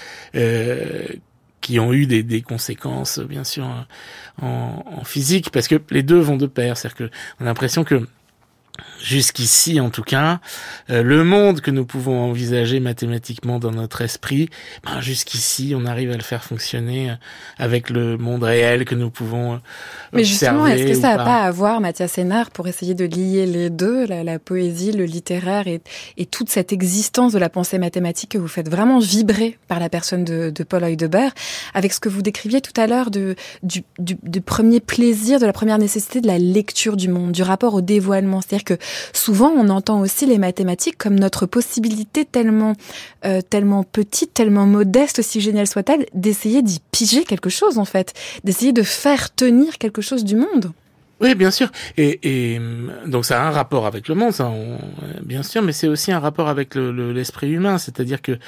qui ont eu des conséquences, bien sûr, en physique, parce que les deux vont de pair. C'est-à-dire que on a l'impression que jusqu'ici, en tout cas, le monde que nous pouvons envisager mathématiquement dans notre esprit, jusqu'ici, on arrive à le faire fonctionner avec le monde réel que nous pouvons Mais justement, observer. Est-ce que ça n'a pas à voir, Mathias Sénard, pour essayer de lier les deux, la poésie, le littéraire et toute cette existence de la pensée mathématique que vous faites vraiment vibrer par la personne de Paul Heudebert, avec ce que vous décriviez tout à l'heure du premier plaisir, de la première nécessité de la lecture du monde, du rapport au dévoilement. C'est-à-dire que souvent, on entend aussi les mathématiques comme notre possibilité tellement petite, tellement modeste, aussi géniale soit-elle, d'essayer d'y piger quelque chose, en fait, d'essayer de faire tenir quelque chose du monde. Oui, bien sûr. Et donc ça a un rapport avec le monde, ça, bien sûr, mais c'est aussi un rapport avec l'esprit humain. C'est-à-dire que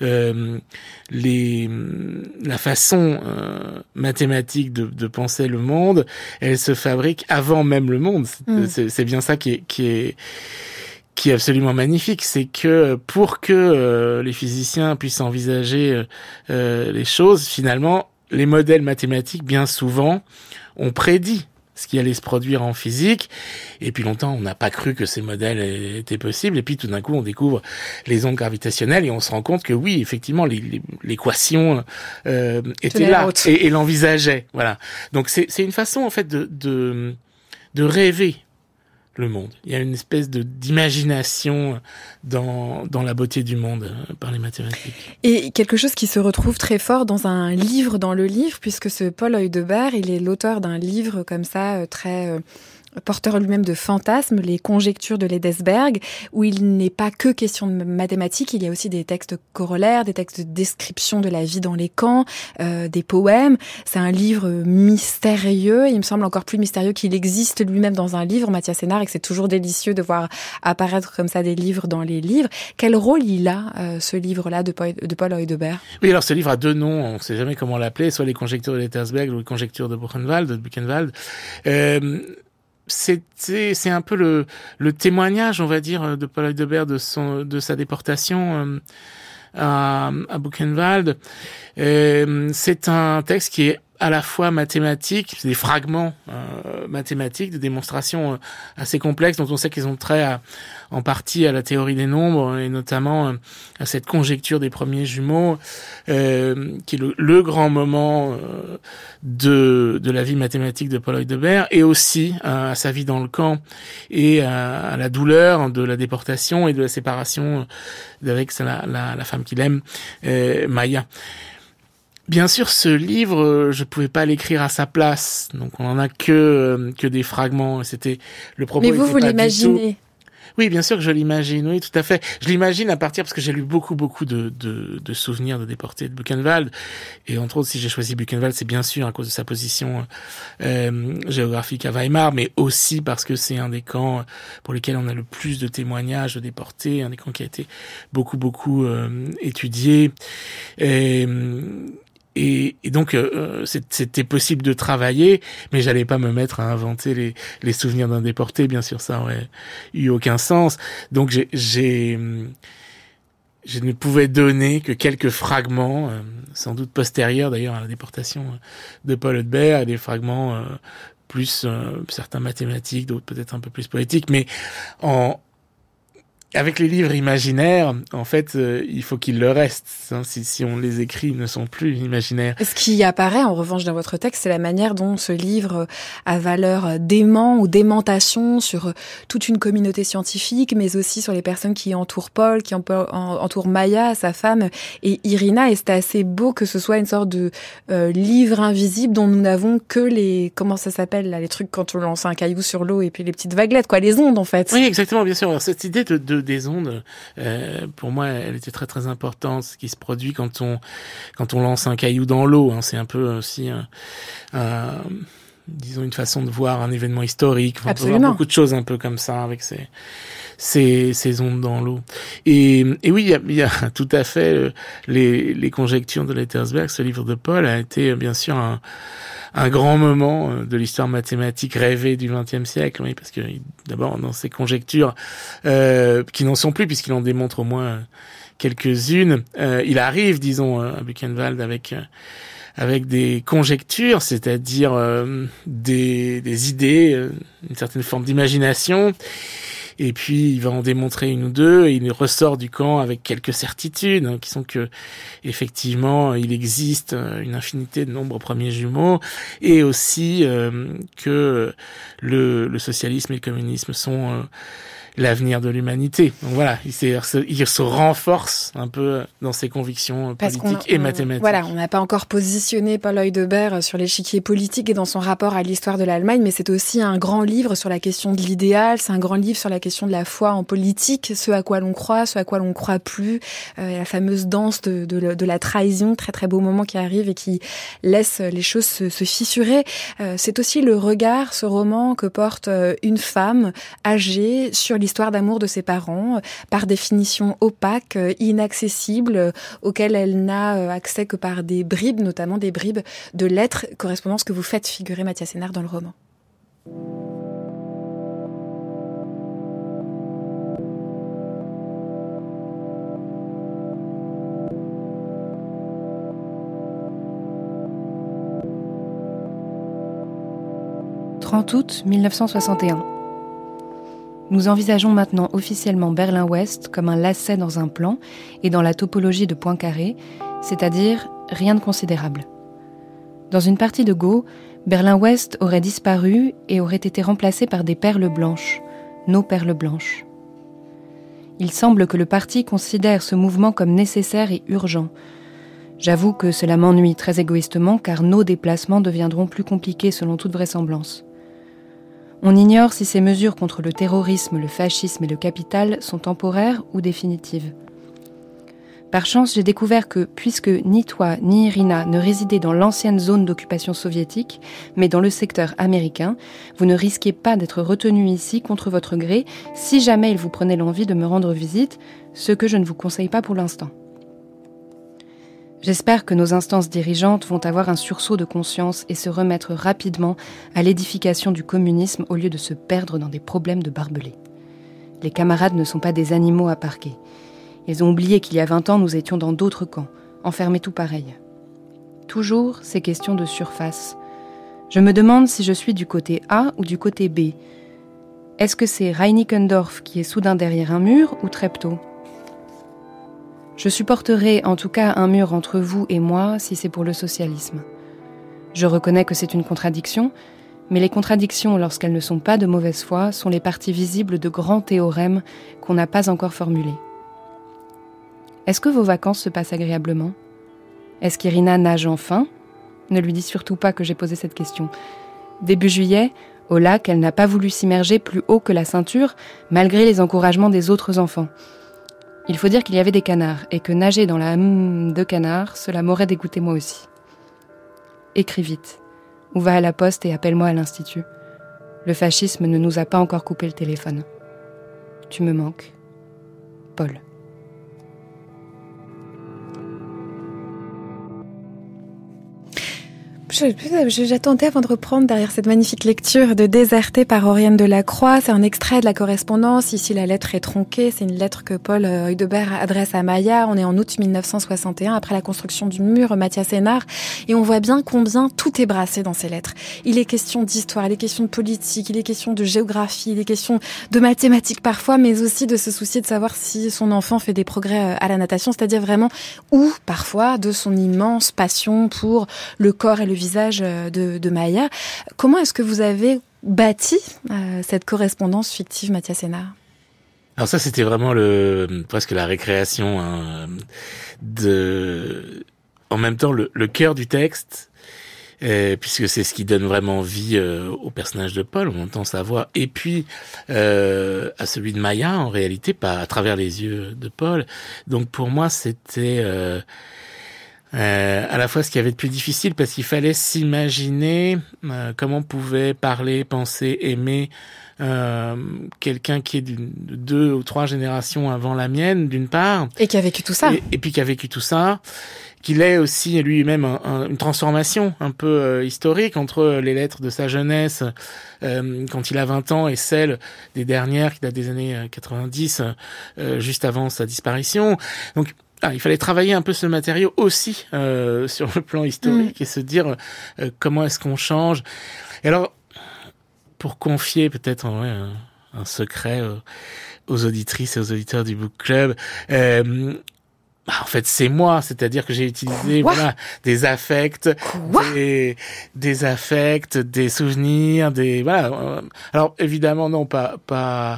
la façon mathématique de penser le monde, elle se fabrique avant même le monde. C'est bien ça qui est absolument magnifique, c'est que pour que les physiciens puissent envisager les choses, finalement, les modèles mathématiques, bien souvent, ont prédit ce qui allait se produire en physique, et puis longtemps on n'a pas cru que ces modèles étaient possibles, et puis tout d'un coup on découvre les ondes gravitationnelles et on se rend compte que oui, effectivement l'équation était là et l'envisageait. Voilà. Donc c'est une façon en fait de rêver le monde. Il y a une espèce d'imagination dans la beauté du monde par les mathématiques. Et quelque chose qui se retrouve très fort dans un livre dans le livre, puisque ce Paul Heudebert, il est l'auteur d'un livre comme ça, très porteur lui-même de fantasmes, les conjectures de Ledesberg, où il n'est pas que question de mathématiques, il y a aussi des textes corollaires, des textes de description de la vie dans les camps, des poèmes. C'est un livre mystérieux, il me semble encore plus mystérieux qu'il existe lui-même dans un livre, Mathias Sénard, et que c'est toujours délicieux de voir apparaître comme ça des livres dans les livres. Quel rôle il a, ce livre-là de Paul Heudebert? Oui, alors ce livre a deux noms, on ne sait jamais comment l'appeler, soit les conjectures de Ledesberg ou les conjectures de Buchenwald. C'est un peu le témoignage, on va dire, de Paul Heudebert de sa déportation à Buchenwald. C'est un texte qui est à la fois mathématique, c'est des fragments mathématiques, de démonstrations assez complexes dont on sait qu'ils ont trait en partie à la théorie des nombres et notamment à cette conjecture des premiers jumeaux, qui est le grand moment de la vie mathématique de Paul Heudebert, et aussi à sa vie dans le camp et à la douleur de la déportation et de la séparation avec la femme qu'il aime, Maya. Bien sûr, ce livre, je pouvais pas l'écrire à sa place, donc on en a que des fragments. C'était le propos. Mais vous l'imaginez. Oui, bien sûr que je l'imagine, oui, tout à fait. Je l'imagine à partir, parce que j'ai lu beaucoup de souvenirs de déportés de Buchenwald, et entre autres, si j'ai choisi Buchenwald, c'est bien sûr à cause de sa position géographique à Weimar, mais aussi parce que c'est un des camps pour lesquels on a le plus de témoignages de déportés, un des camps qui a été beaucoup étudié. Et donc c'était possible de travailler, mais j'allais pas me mettre à inventer les souvenirs d'un déporté, bien sûr, ça aurait eu aucun sens. Donc je ne pouvais donner que quelques fragments, sans doute postérieurs d'ailleurs à la déportation de Paul Hudbert, et des fragments plus certains mathématiques, d'autres peut-être un peu plus poétiques, mais avec les livres imaginaires, en fait, il faut qu'ils le restent. Hein. Si on les écrit, ils ne sont plus imaginaires. Ce qui apparaît, en revanche, dans votre texte, c'est la manière dont ce livre a valeur d'aimant ou d'aimantation sur toute une communauté scientifique, mais aussi sur les personnes qui entourent Paul, qui entourent Maya, sa femme, et Irina. Et c'est assez beau que ce soit une sorte de livre invisible dont nous n'avons que les... Comment ça s'appelle, là, les trucs quand on lance un caillou sur l'eau et puis les petites vaguelettes, quoi, les ondes, en fait. Oui, exactement, bien sûr. Alors, cette idée des ondes, pour moi, elle était très importante. Ce qui se produit quand on lance un caillou dans l'eau, hein, c'est un peu aussi disons une façon de voir un événement historique. On peut voir beaucoup de choses un peu comme ça avec ces ondes dans l'eau. Et oui, il y a tout à fait les conjectures de Lettersberg. Ce livre de Paul a été bien sûr un grand moment de l'histoire mathématique rêvée du XXe siècle, oui, parce que d'abord dans ces conjectures qui n'en sont plus puisqu'il en démontre au moins quelques-unes, il arrive, disons, à Buchenwald avec des conjectures, c'est-à-dire des idées, une certaine forme d'imagination. Et puis, il va en démontrer une ou deux, et il ressort du camp avec quelques certitudes, hein, qui sont que, effectivement, il existe une infinité de nombres premiers jumeaux, et aussi que le socialisme et le communisme sont l'avenir de l'humanité. Donc voilà, il se renforce un peu dans ses convictions politiques et mathématiques. Voilà, on n'a pas encore positionné Paul Hudbert sur l'échiquier politique et dans son rapport à l'histoire de l'Allemagne, mais c'est aussi un grand livre sur la question de l'idéal, c'est un grand livre sur la question de la foi en politique, ce à quoi l'on croit, ce à quoi l'on croit plus, la fameuse danse de la trahison, très beau moment qui arrive et qui laisse les choses se fissurer. C'est aussi le regard, ce roman, que porte une femme âgée sur l'histoire d'amour de ses parents, par définition opaque, inaccessible, auquel elle n'a accès que par des bribes, notamment des bribes de lettres, correspondances que vous faites figurer Mathias Sénard dans le roman. « 30 août 1961. Nous envisageons maintenant officiellement Berlin-Ouest comme un lacet dans un plan et dans la topologie de Poincaré, c'est-à-dire rien de considérable. Dans une partie de Go, Berlin-Ouest aurait disparu et aurait été remplacé par des perles blanches, nos perles blanches. Il semble que le parti considère ce mouvement comme nécessaire et urgent. J'avoue que cela m'ennuie très égoïstement car nos déplacements deviendront plus compliqués selon toute vraisemblance. On ignore si ces mesures contre le terrorisme, le fascisme et le capital sont temporaires ou définitives. Par chance, j'ai découvert que, puisque ni toi ni Irina ne résidaient dans l'ancienne zone d'occupation soviétique, mais dans le secteur américain, vous ne risquiez pas d'être retenus ici contre votre gré si jamais il vous prenait l'envie de me rendre visite, ce que je ne vous conseille pas pour l'instant. J'espère que nos instances dirigeantes vont avoir un sursaut de conscience et se remettre rapidement à l'édification du communisme au lieu de se perdre dans des problèmes de barbelés. Les camarades ne sont pas des animaux à parquer. Ils ont oublié qu'il y a 20 ans, nous étions dans d'autres camps, enfermés tout pareil. Toujours ces questions de surface. Je me demande si je suis du côté A ou du côté B. Est-ce que c'est Reinickendorf qui est soudain derrière un mur ou Treptow ? Je supporterai en tout cas un mur entre vous et moi si c'est pour le socialisme. Je reconnais que c'est une contradiction, mais les contradictions, lorsqu'elles ne sont pas de mauvaise foi, sont les parties visibles de grands théorèmes qu'on n'a pas encore formulés. Est-ce que vos vacances se passent agréablement ? Est-ce qu'Irina nage enfin ? Ne lui dis surtout pas que j'ai posé cette question. Début juillet, au lac, elle n'a pas voulu s'immerger plus haut que la ceinture, malgré les encouragements des autres enfants. Il faut dire qu'il y avait des canards, et que nager dans la de canards, cela m'aurait dégoûté moi aussi. Écris vite, ou va à la poste et appelle-moi à l'institut. Le fascisme ne nous a pas encore coupé le téléphone. Tu me manques. Paul. J'attendais avant de reprendre derrière cette magnifique lecture de Déserté par Oriane Delacroix. C'est un extrait de la correspondance. Ici, la lettre est tronquée. C'est une lettre que Paul Heudebert adresse à Maya. On est en août 1961, après la construction du mur Mathias Sénard. Et on voit bien combien tout est brassé dans ces lettres. Il est question d'histoire, il est question de politique, il est question de géographie, il est question de mathématiques parfois, mais aussi de se soucier de savoir si son enfant fait des progrès à la natation, c'est-à-dire vraiment, ou parfois de son immense passion pour le corps et le visage de Maya. Comment est-ce que vous avez bâti cette correspondance fictive, Mathias Sénard ? Alors ça, c'était vraiment presque la récréation en même temps le cœur du texte, puisque c'est ce qui donne vraiment vie au personnage de Paul. On entend sa voix, et puis à celui de Maya, en réalité, pas à travers les yeux de Paul. Donc pour moi, c'était à la fois ce qu'il y avait de plus difficile, parce qu'il fallait s'imaginer comment pouvait parler, penser, aimer quelqu'un qui est de 2 ou 3 générations avant la mienne, d'une part. Et qui a vécu tout ça. Et puis qui a vécu tout ça. Qu'il ait aussi lui-même une transformation un peu historique entre les lettres de sa jeunesse quand il a 20 ans et celles des dernières qui datent des années 90, juste avant sa disparition. Donc il fallait travailler un peu ce matériau aussi sur le plan historique et se dire comment est-ce qu'on change. Et alors, pour confier peut-être un secret aux auditrices et aux auditeurs du Book Club, en fait, c'est moi, c'est-à-dire que j'ai utilisé des affects, des affects, des souvenirs, alors évidemment non, pas.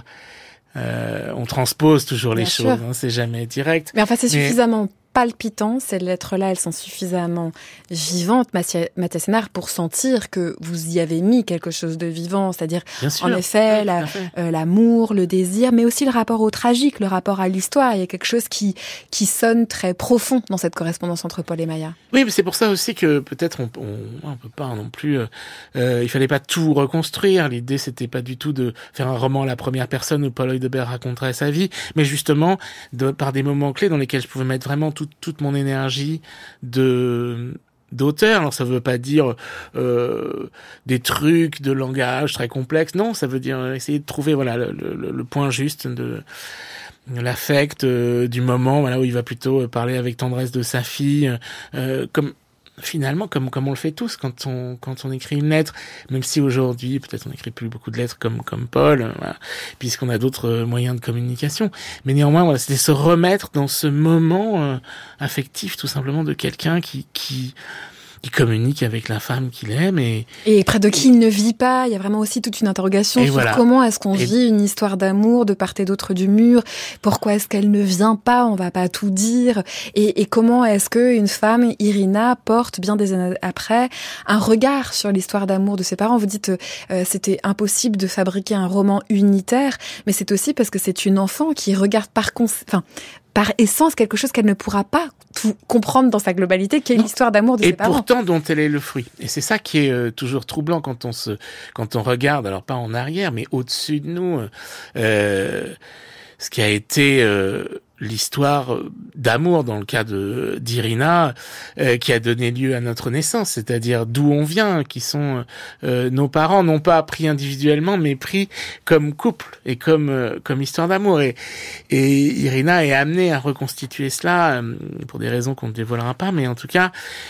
On transpose toujours les choses, c'est jamais direct. Mais enfin, c'est suffisamment palpitant, ces lettres-là, elles sont suffisamment vivantes, Mathias Sénard, pour sentir que vous y avez mis quelque chose de vivant, c'est-à-dire, en effet, l'amour, le désir, mais aussi le rapport au tragique, le rapport à l'histoire. Il y a quelque chose qui sonne très profond dans cette correspondance entre Paul et Maya. Oui, mais c'est pour ça aussi que peut-être on peut pas non plus, il fallait pas tout reconstruire. L'idée, c'était pas du tout de faire un roman à la première personne où Paul Heudebert raconterait sa vie, mais justement, par des moments clés dans lesquels je pouvais mettre vraiment toute mon énergie d'auteur. Alors ça veut pas dire des trucs de langage très complexes, non, ça veut dire essayer de trouver le point juste de l'affect du moment, où il va plutôt parler avec tendresse de sa fille, comme on le fait tous quand on écrit une lettre, même si aujourd'hui peut-être on n'écrit plus beaucoup de lettres comme Paul, puisqu'on a d'autres moyens de communication, mais néanmoins c'était se remettre dans ce moment affectif tout simplement de quelqu'un qui communique avec la femme qu'il aime et près de qui il ne vit pas. Il y a vraiment aussi toute une interrogation sur comment est-ce qu'on vit une histoire d'amour de part et d'autre du mur. Pourquoi est-ce qu'elle ne vient pas? On va pas tout dire. Et comment est-ce que une femme, Irina, porte bien des années après un regard sur l'histoire d'amour de ses parents? Vous dites c'était impossible de fabriquer un roman unitaire, mais c'est aussi parce que c'est une enfant qui regarde par essence quelque chose qu'elle ne pourra pas tout comprendre dans sa globalité, qui est l'histoire d'amour de ses parents. Et pourtant dont elle est le fruit. Et c'est ça qui est toujours troublant quand on regarde, alors pas en arrière, mais au-dessus de nous, ce qui a été l'histoire d'amour dans le cas d'Irina, qui a donné lieu à notre naissance, c'est-à-dire d'où on vient, qui sont nos parents, non pas pris individuellement, mais pris comme couple et comme histoire d'amour. Et Irina est amenée à reconstituer cela pour des raisons qu'on ne dévoilera pas, mais en tout cas,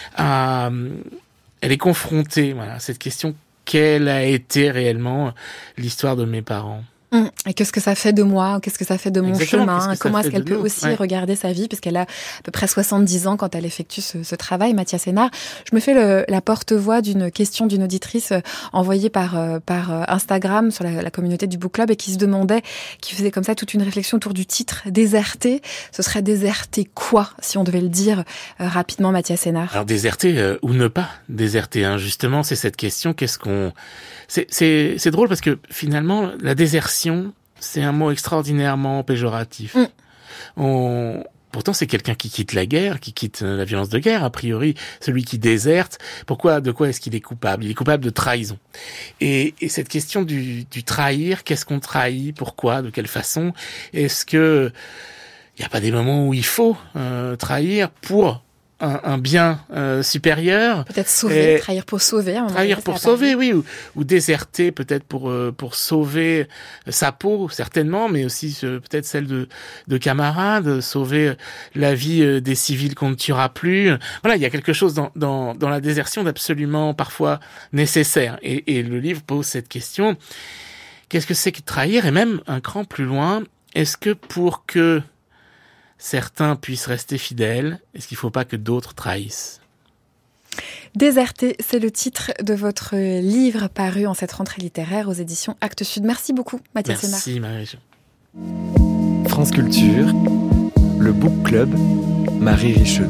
elle est confrontée à cette question: quelle a été réellement l'histoire de mes parents? Et qu'est-ce que ça fait de moi? Qu'est-ce que ça fait de mon chemin? Comment est-ce qu'elle peut aussi regarder sa vie, puisqu'elle a à peu près 70 ans quand elle effectue ce travail, Mathia Sénard. Je me fais la porte-voix d'une question d'une auditrice envoyée par Instagram sur la communauté du Book Club et qui faisait comme ça toute une réflexion autour du titre « Déserter ». Ce serait déserter quoi, si on devait le dire rapidement, Mathia Sénard? Alors déserter ou ne pas déserter, hein. Justement, c'est cette question, c'est drôle parce que finalement, la désertion, c'est un mot extraordinairement péjoratif. Pourtant, c'est quelqu'un qui quitte la guerre, qui quitte la violence de guerre. A priori, celui qui déserte, de quoi est-ce qu'il est coupable? Il est coupable de trahison. Et cette question du trahir, qu'est-ce qu'on trahit? Pourquoi? De quelle façon? Est-ce que il n'y a pas des moments où il faut trahir pour un bien supérieur? Peut-être sauver, trahir pour sauver. Trahir pour sauver, oui, ou déserter peut-être pour sauver sa peau, certainement, mais aussi peut-être celle de camarades, sauver la vie des civils qu'on ne tuera plus. Voilà, il y a quelque chose dans la désertion d'absolument parfois nécessaire. Et le livre pose cette question. Qu'est-ce que c'est que trahir? Et même un cran plus loin, est-ce que pour que certains puissent rester fidèles, est-ce qu'il ne faut pas que d'autres trahissent? Déserter, c'est le titre de votre livre paru en cette rentrée littéraire aux éditions Actes Sud. Merci beaucoup, Mathia Sénard. Merci, Marie. France Culture, le Book Club, Marie Richeux.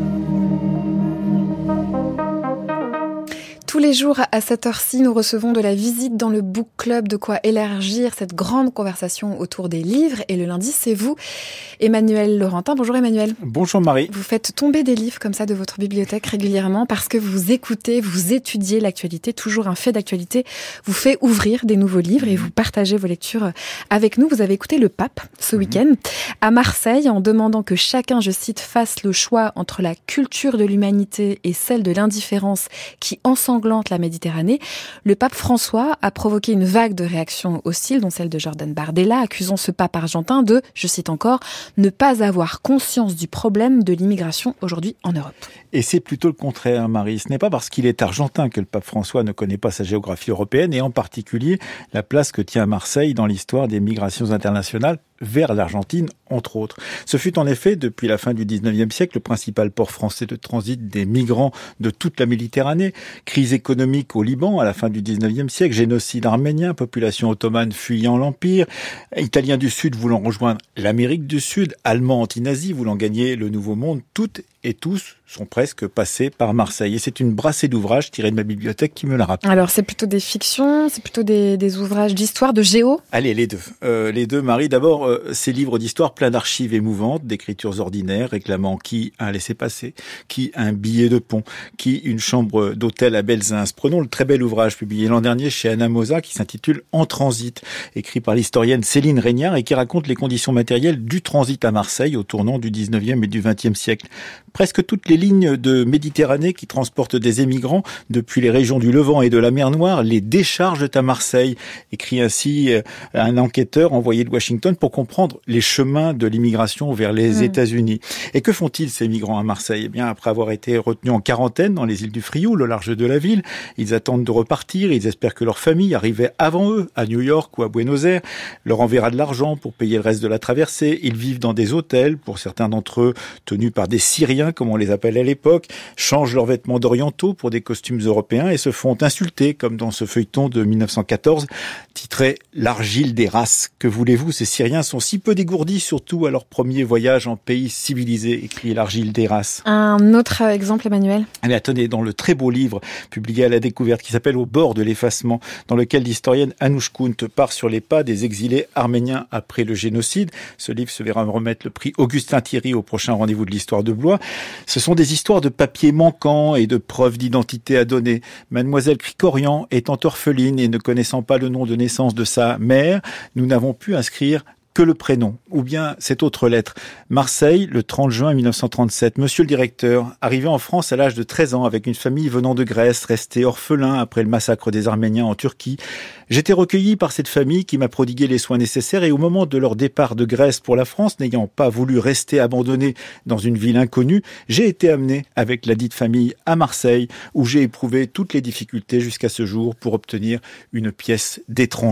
Tous les jours à cette heure-ci, nous recevons de la visite dans le Book Club, de quoi élargir cette grande conversation autour des livres. Et le lundi, c'est vous, Emmanuel Laurentin. Bonjour Emmanuel. Bonjour Marie. Vous faites tomber des livres comme ça de votre bibliothèque régulièrement parce que vous écoutez, vous étudiez l'actualité. Toujours un fait d'actualité vous fait ouvrir des nouveaux livres et vous partagez vos lectures avec nous. Vous avez écouté le pape ce week-end à Marseille en demandant que chacun, je cite, fasse le choix entre la culture de l'humanité et celle de l'indifférence qui ensanglante la Méditerranée. Le pape François a provoqué une vague de réactions hostiles, dont celle de Jordan Bardella, accusant ce pape argentin de, je cite encore, ne pas avoir conscience du problème de l'immigration aujourd'hui en Europe. Et c'est plutôt le contraire, Marie. Ce n'est pas parce qu'il est argentin que le pape François ne connaît pas sa géographie européenne et en particulier la place que tient Marseille dans l'histoire des migrations internationales vers l'Argentine, entre autres. Ce fut en effet, depuis la fin du 19e siècle, le principal port français de transit des migrants de toute la Méditerranée. Crise économique au Liban à la fin du 19e siècle, génocide arménien, population ottomane fuyant l'Empire, Italiens du Sud voulant rejoindre l'Amérique du Sud, Allemands anti-nazis voulant gagner le Nouveau Monde, toutes et tous sont presque passés par Marseille. Et c'est une brassée d'ouvrages tirés de ma bibliothèque qui me la rappelle. Alors, c'est plutôt des fictions, c'est plutôt des ouvrages d'histoire, de géo? Allez, les deux. Les deux, Marie. D'abord, ces livres d'histoire pleins d'archives émouvantes, d'écritures ordinaires, réclamant qui un laissez-passer, qui un billet de pont, qui une chambre d'hôtel à Belzins. Prenons le très bel ouvrage publié l'an dernier chez Anna Mosa qui s'intitule En transit, écrit par l'historienne Céline Régnard et qui raconte les conditions matérielles du transit à Marseille au tournant du 19e et du 20e siècle. Presque toutes les lignes de Méditerranée qui transportent des émigrants depuis les régions du Levant et de la mer Noire les déchargent à Marseille, écrit ainsi un enquêteur envoyé de Washington pour comprendre les chemins de l'immigration vers les États-Unis. Et que font-ils ces migrants à Marseille? Eh bien, après avoir été retenus en quarantaine dans les îles du Frioul, au large de la ville, ils attendent de repartir, ils espèrent que leur famille, arrivée avant eux, à New York ou à Buenos Aires, leur enverra de l'argent pour payer le reste de la traversée. Ils vivent dans des hôtels, pour certains d'entre eux tenus par des Syriens, comme on les appelle à l'époque, changent leurs vêtements d'orientaux pour des costumes européens et se font insulter, comme dans ce feuilleton de 1914, titré « L'argile des races ». Que voulez-vous, ces Syriens sont si peu dégourdis, surtout à leur premier voyage en pays civilisé, écrit L'argile des races. Un autre exemple, Emmanuel? Eh bien, tenez, dans le très beau livre publié à La Découverte qui s'appelle « Au bord de l'effacement », dans lequel l'historienne Anoush Kunt part sur les pas des exilés arméniens après le génocide. Ce livre se verra remettre le prix Augustin Thierry au prochain rendez-vous de l'histoire de Blois. Ce sont des histoires de papiers manquants et de preuves d'identité à donner. Mademoiselle Krikorian étant orpheline et ne connaissant pas le nom de naissance de sa mère, nous n'avons pu inscrire que le prénom, ou bien cette autre lettre. Marseille, le 30 juin 1937. Monsieur le directeur, arrivé en France à l'âge de 13 ans avec une famille venant de Grèce, resté orphelin après le massacre des Arméniens en Turquie, j'étais recueilli par cette famille qui m'a prodigué les soins nécessaires et au moment de leur départ de Grèce pour la France, n'ayant pas voulu rester abandonné dans une ville inconnue, j'ai été amené avec la dite famille à Marseille où j'ai éprouvé toutes les difficultés jusqu'à ce jour pour obtenir une pièce d'étranger.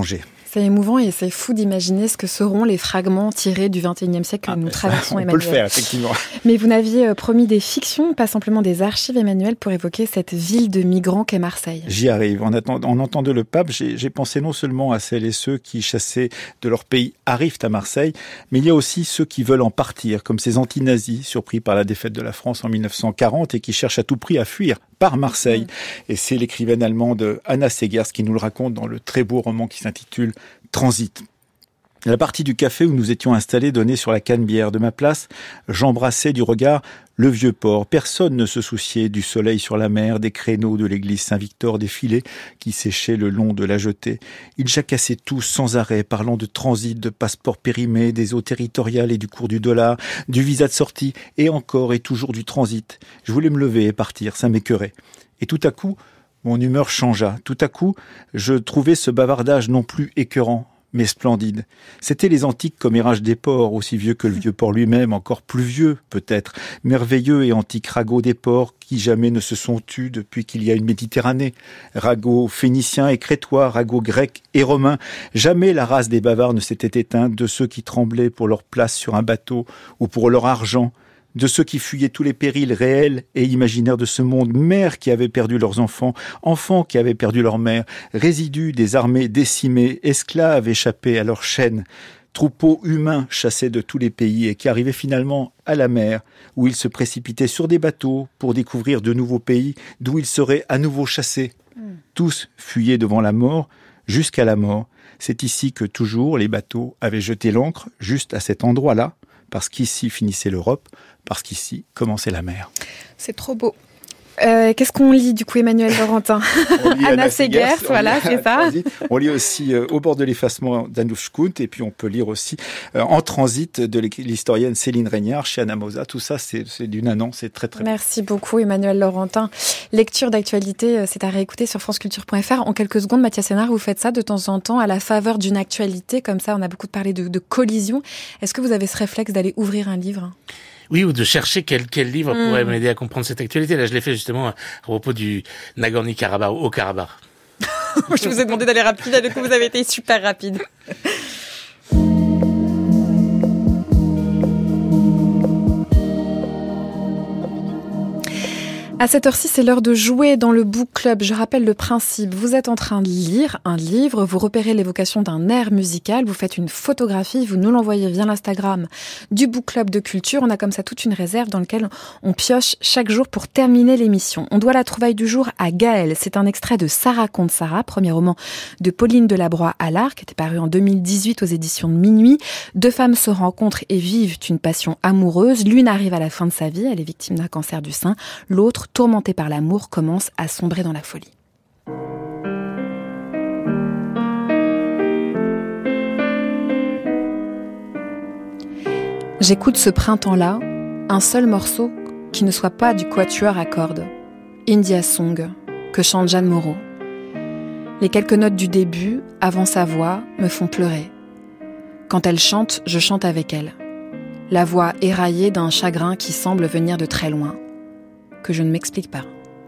C'est émouvant et c'est fou d'imaginer ce que seront les fragments tirés du XXIe siècle que nous traversons, Emmanuel. On peut le faire, effectivement. Mais vous n'aviez promis des fictions, pas simplement des archives, Emmanuel, pour évoquer cette ville de migrants qu'est Marseille. J'y arrive. En entendant le pape, j'ai pensé non seulement à celles et ceux qui, chassés de leur pays, arrivent à Marseille, mais il y a aussi ceux qui veulent en partir, comme ces anti-nazis surpris par la défaite de la France en 1940 et qui cherchent à tout prix à fuir par Marseille. Et c'est l'écrivaine allemande Anna Segers qui nous le raconte dans le très beau roman qui s'intitule Transit. La partie du café où nous étions installés donnait sur la Canebière. De ma place, j'embrassais du regard le vieux port. Personne ne se souciait du soleil sur la mer, des créneaux de l'église Saint-Victor, des filets qui séchaient le long de la jetée. Ils jacassaient tous sans arrêt, parlant de transit, de passeport périmé, des eaux territoriales et du cours du dollar, du visa de sortie, et encore et toujours du transit. Je voulais me lever et partir, ça m'écœurait. Et tout à coup, mon humeur changea. Tout à coup, je trouvais ce bavardage non plus écœurant, mais splendide. C'étaient les antiques commérages des ports, aussi vieux que le vieux port lui-même, encore plus vieux peut-être, merveilleux et antiques ragots des ports qui jamais ne se sont tus depuis qu'il y a une Méditerranée. Ragots phéniciens et crétois, ragots grecs et romains. Jamais la race des bavards ne s'était éteinte, de ceux qui tremblaient pour leur place sur un bateau ou pour leur argent, de ceux qui fuyaient tous les périls réels et imaginaires de ce monde, mères qui avaient perdu leurs enfants, enfants qui avaient perdu leur mère, résidus des armées décimées, esclaves échappés à leurs chaînes, troupeaux humains chassés de tous les pays et qui arrivaient finalement à la mer, où ils se précipitaient sur des bateaux pour découvrir de nouveaux pays, d'où ils seraient à nouveau chassés. Tous fuyaient devant la mort, jusqu'à la mort. C'est ici que toujours les bateaux avaient jeté l'ancre, juste à cet endroit-là, parce qu'ici finissait l'Europe, parce qu'ici commençait la mer. C'est trop beau. Qu'est-ce qu'on lit du coup, Emmanuel Laurentin? Anna Segers, voilà, c'est ça. On lit aussi Au bord de l'effacement d'Anouf Kunt, et puis on peut lire aussi En transit de l'historienne Céline Régnard chez Anna Mosa. Tout ça, c'est du nanan, c'est très très Merci beaucoup, Emmanuel Laurentin. Lecture d'actualité, c'est à réécouter sur franceculture.fr. En quelques secondes, Mathias Sénard, vous faites ça de temps en temps à la faveur d'une actualité, comme ça on a beaucoup parlé de collision. Est-ce que vous avez ce réflexe d'aller ouvrir un livre ? Oui, ou de chercher quel livre pourrait m'aider à comprendre cette actualité. Là, je l'ai fait justement à propos du Nagorno-Karabakh, au Karabakh. Je vous ai demandé d'aller rapide, et du coup, vous avez été super rapide. À cette heure-ci, c'est l'heure de jouer dans le Book Club. Je rappelle le principe. Vous êtes en train de lire un livre, vous repérez l'évocation d'un air musical, vous faites une photographie, vous nous l'envoyez via l'Instagram du Book Club de Culture. On a comme ça toute une réserve dans laquelle on pioche chaque jour pour terminer l'émission. On doit la trouvaille du jour à Gaël. C'est un extrait de Sarah contre Sarah, premier roman de Pauline Delabroix-Allard, qui était paru en 2018 aux éditions de Minuit. Deux femmes se rencontrent et vivent une passion amoureuse. L'une arrive à la fin de sa vie, elle est victime d'un cancer du sein. L'autre, tourmentée par l'amour, commence à sombrer dans la folie. J'écoute ce printemps-là, un seul morceau qui ne soit pas du quatuor à cordes, India Song, que chante Jeanne Moreau. Les quelques notes du début, avant sa voix, me font pleurer. Quand elle chante, je chante avec elle. La voix éraillée d'un chagrin qui semble venir de très loin, que je ne m'explique pas.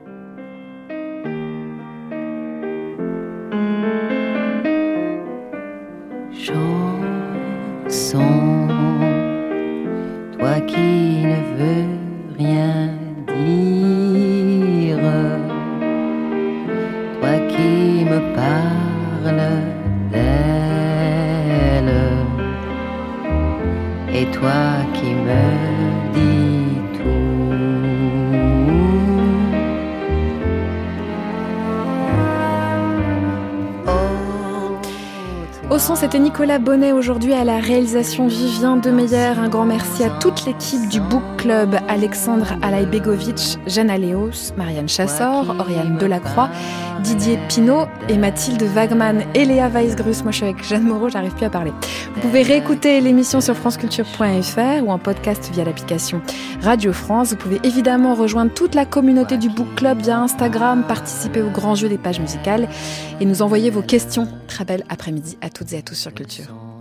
Chanson, toi qui ne veux rien dire, toi qui me parles d'elle, et toi qui me dis tout. Au son, c'était Nicolas Bonnet aujourd'hui, à la réalisation Vivien Demeyer. Un grand merci à toute l'équipe du Book Club, Alexandre Alaïbegovic, Jeanne Aléos, Marianne Chassor, Oriane Delacroix, Didier Pinault et Mathilde Wagman et Léa Weisgrus. Moi je suis avec Jeanne Moreau, j'arrive plus à parler. Vous pouvez réécouter l'émission sur franceculture.fr ou en podcast via l'application Radio France. Vous pouvez évidemment rejoindre toute la communauté du Book Club via Instagram, participer au grand jeu des pages musicales et nous envoyer vos questions. Très belle après-midi à toutes et à tous sur Culture.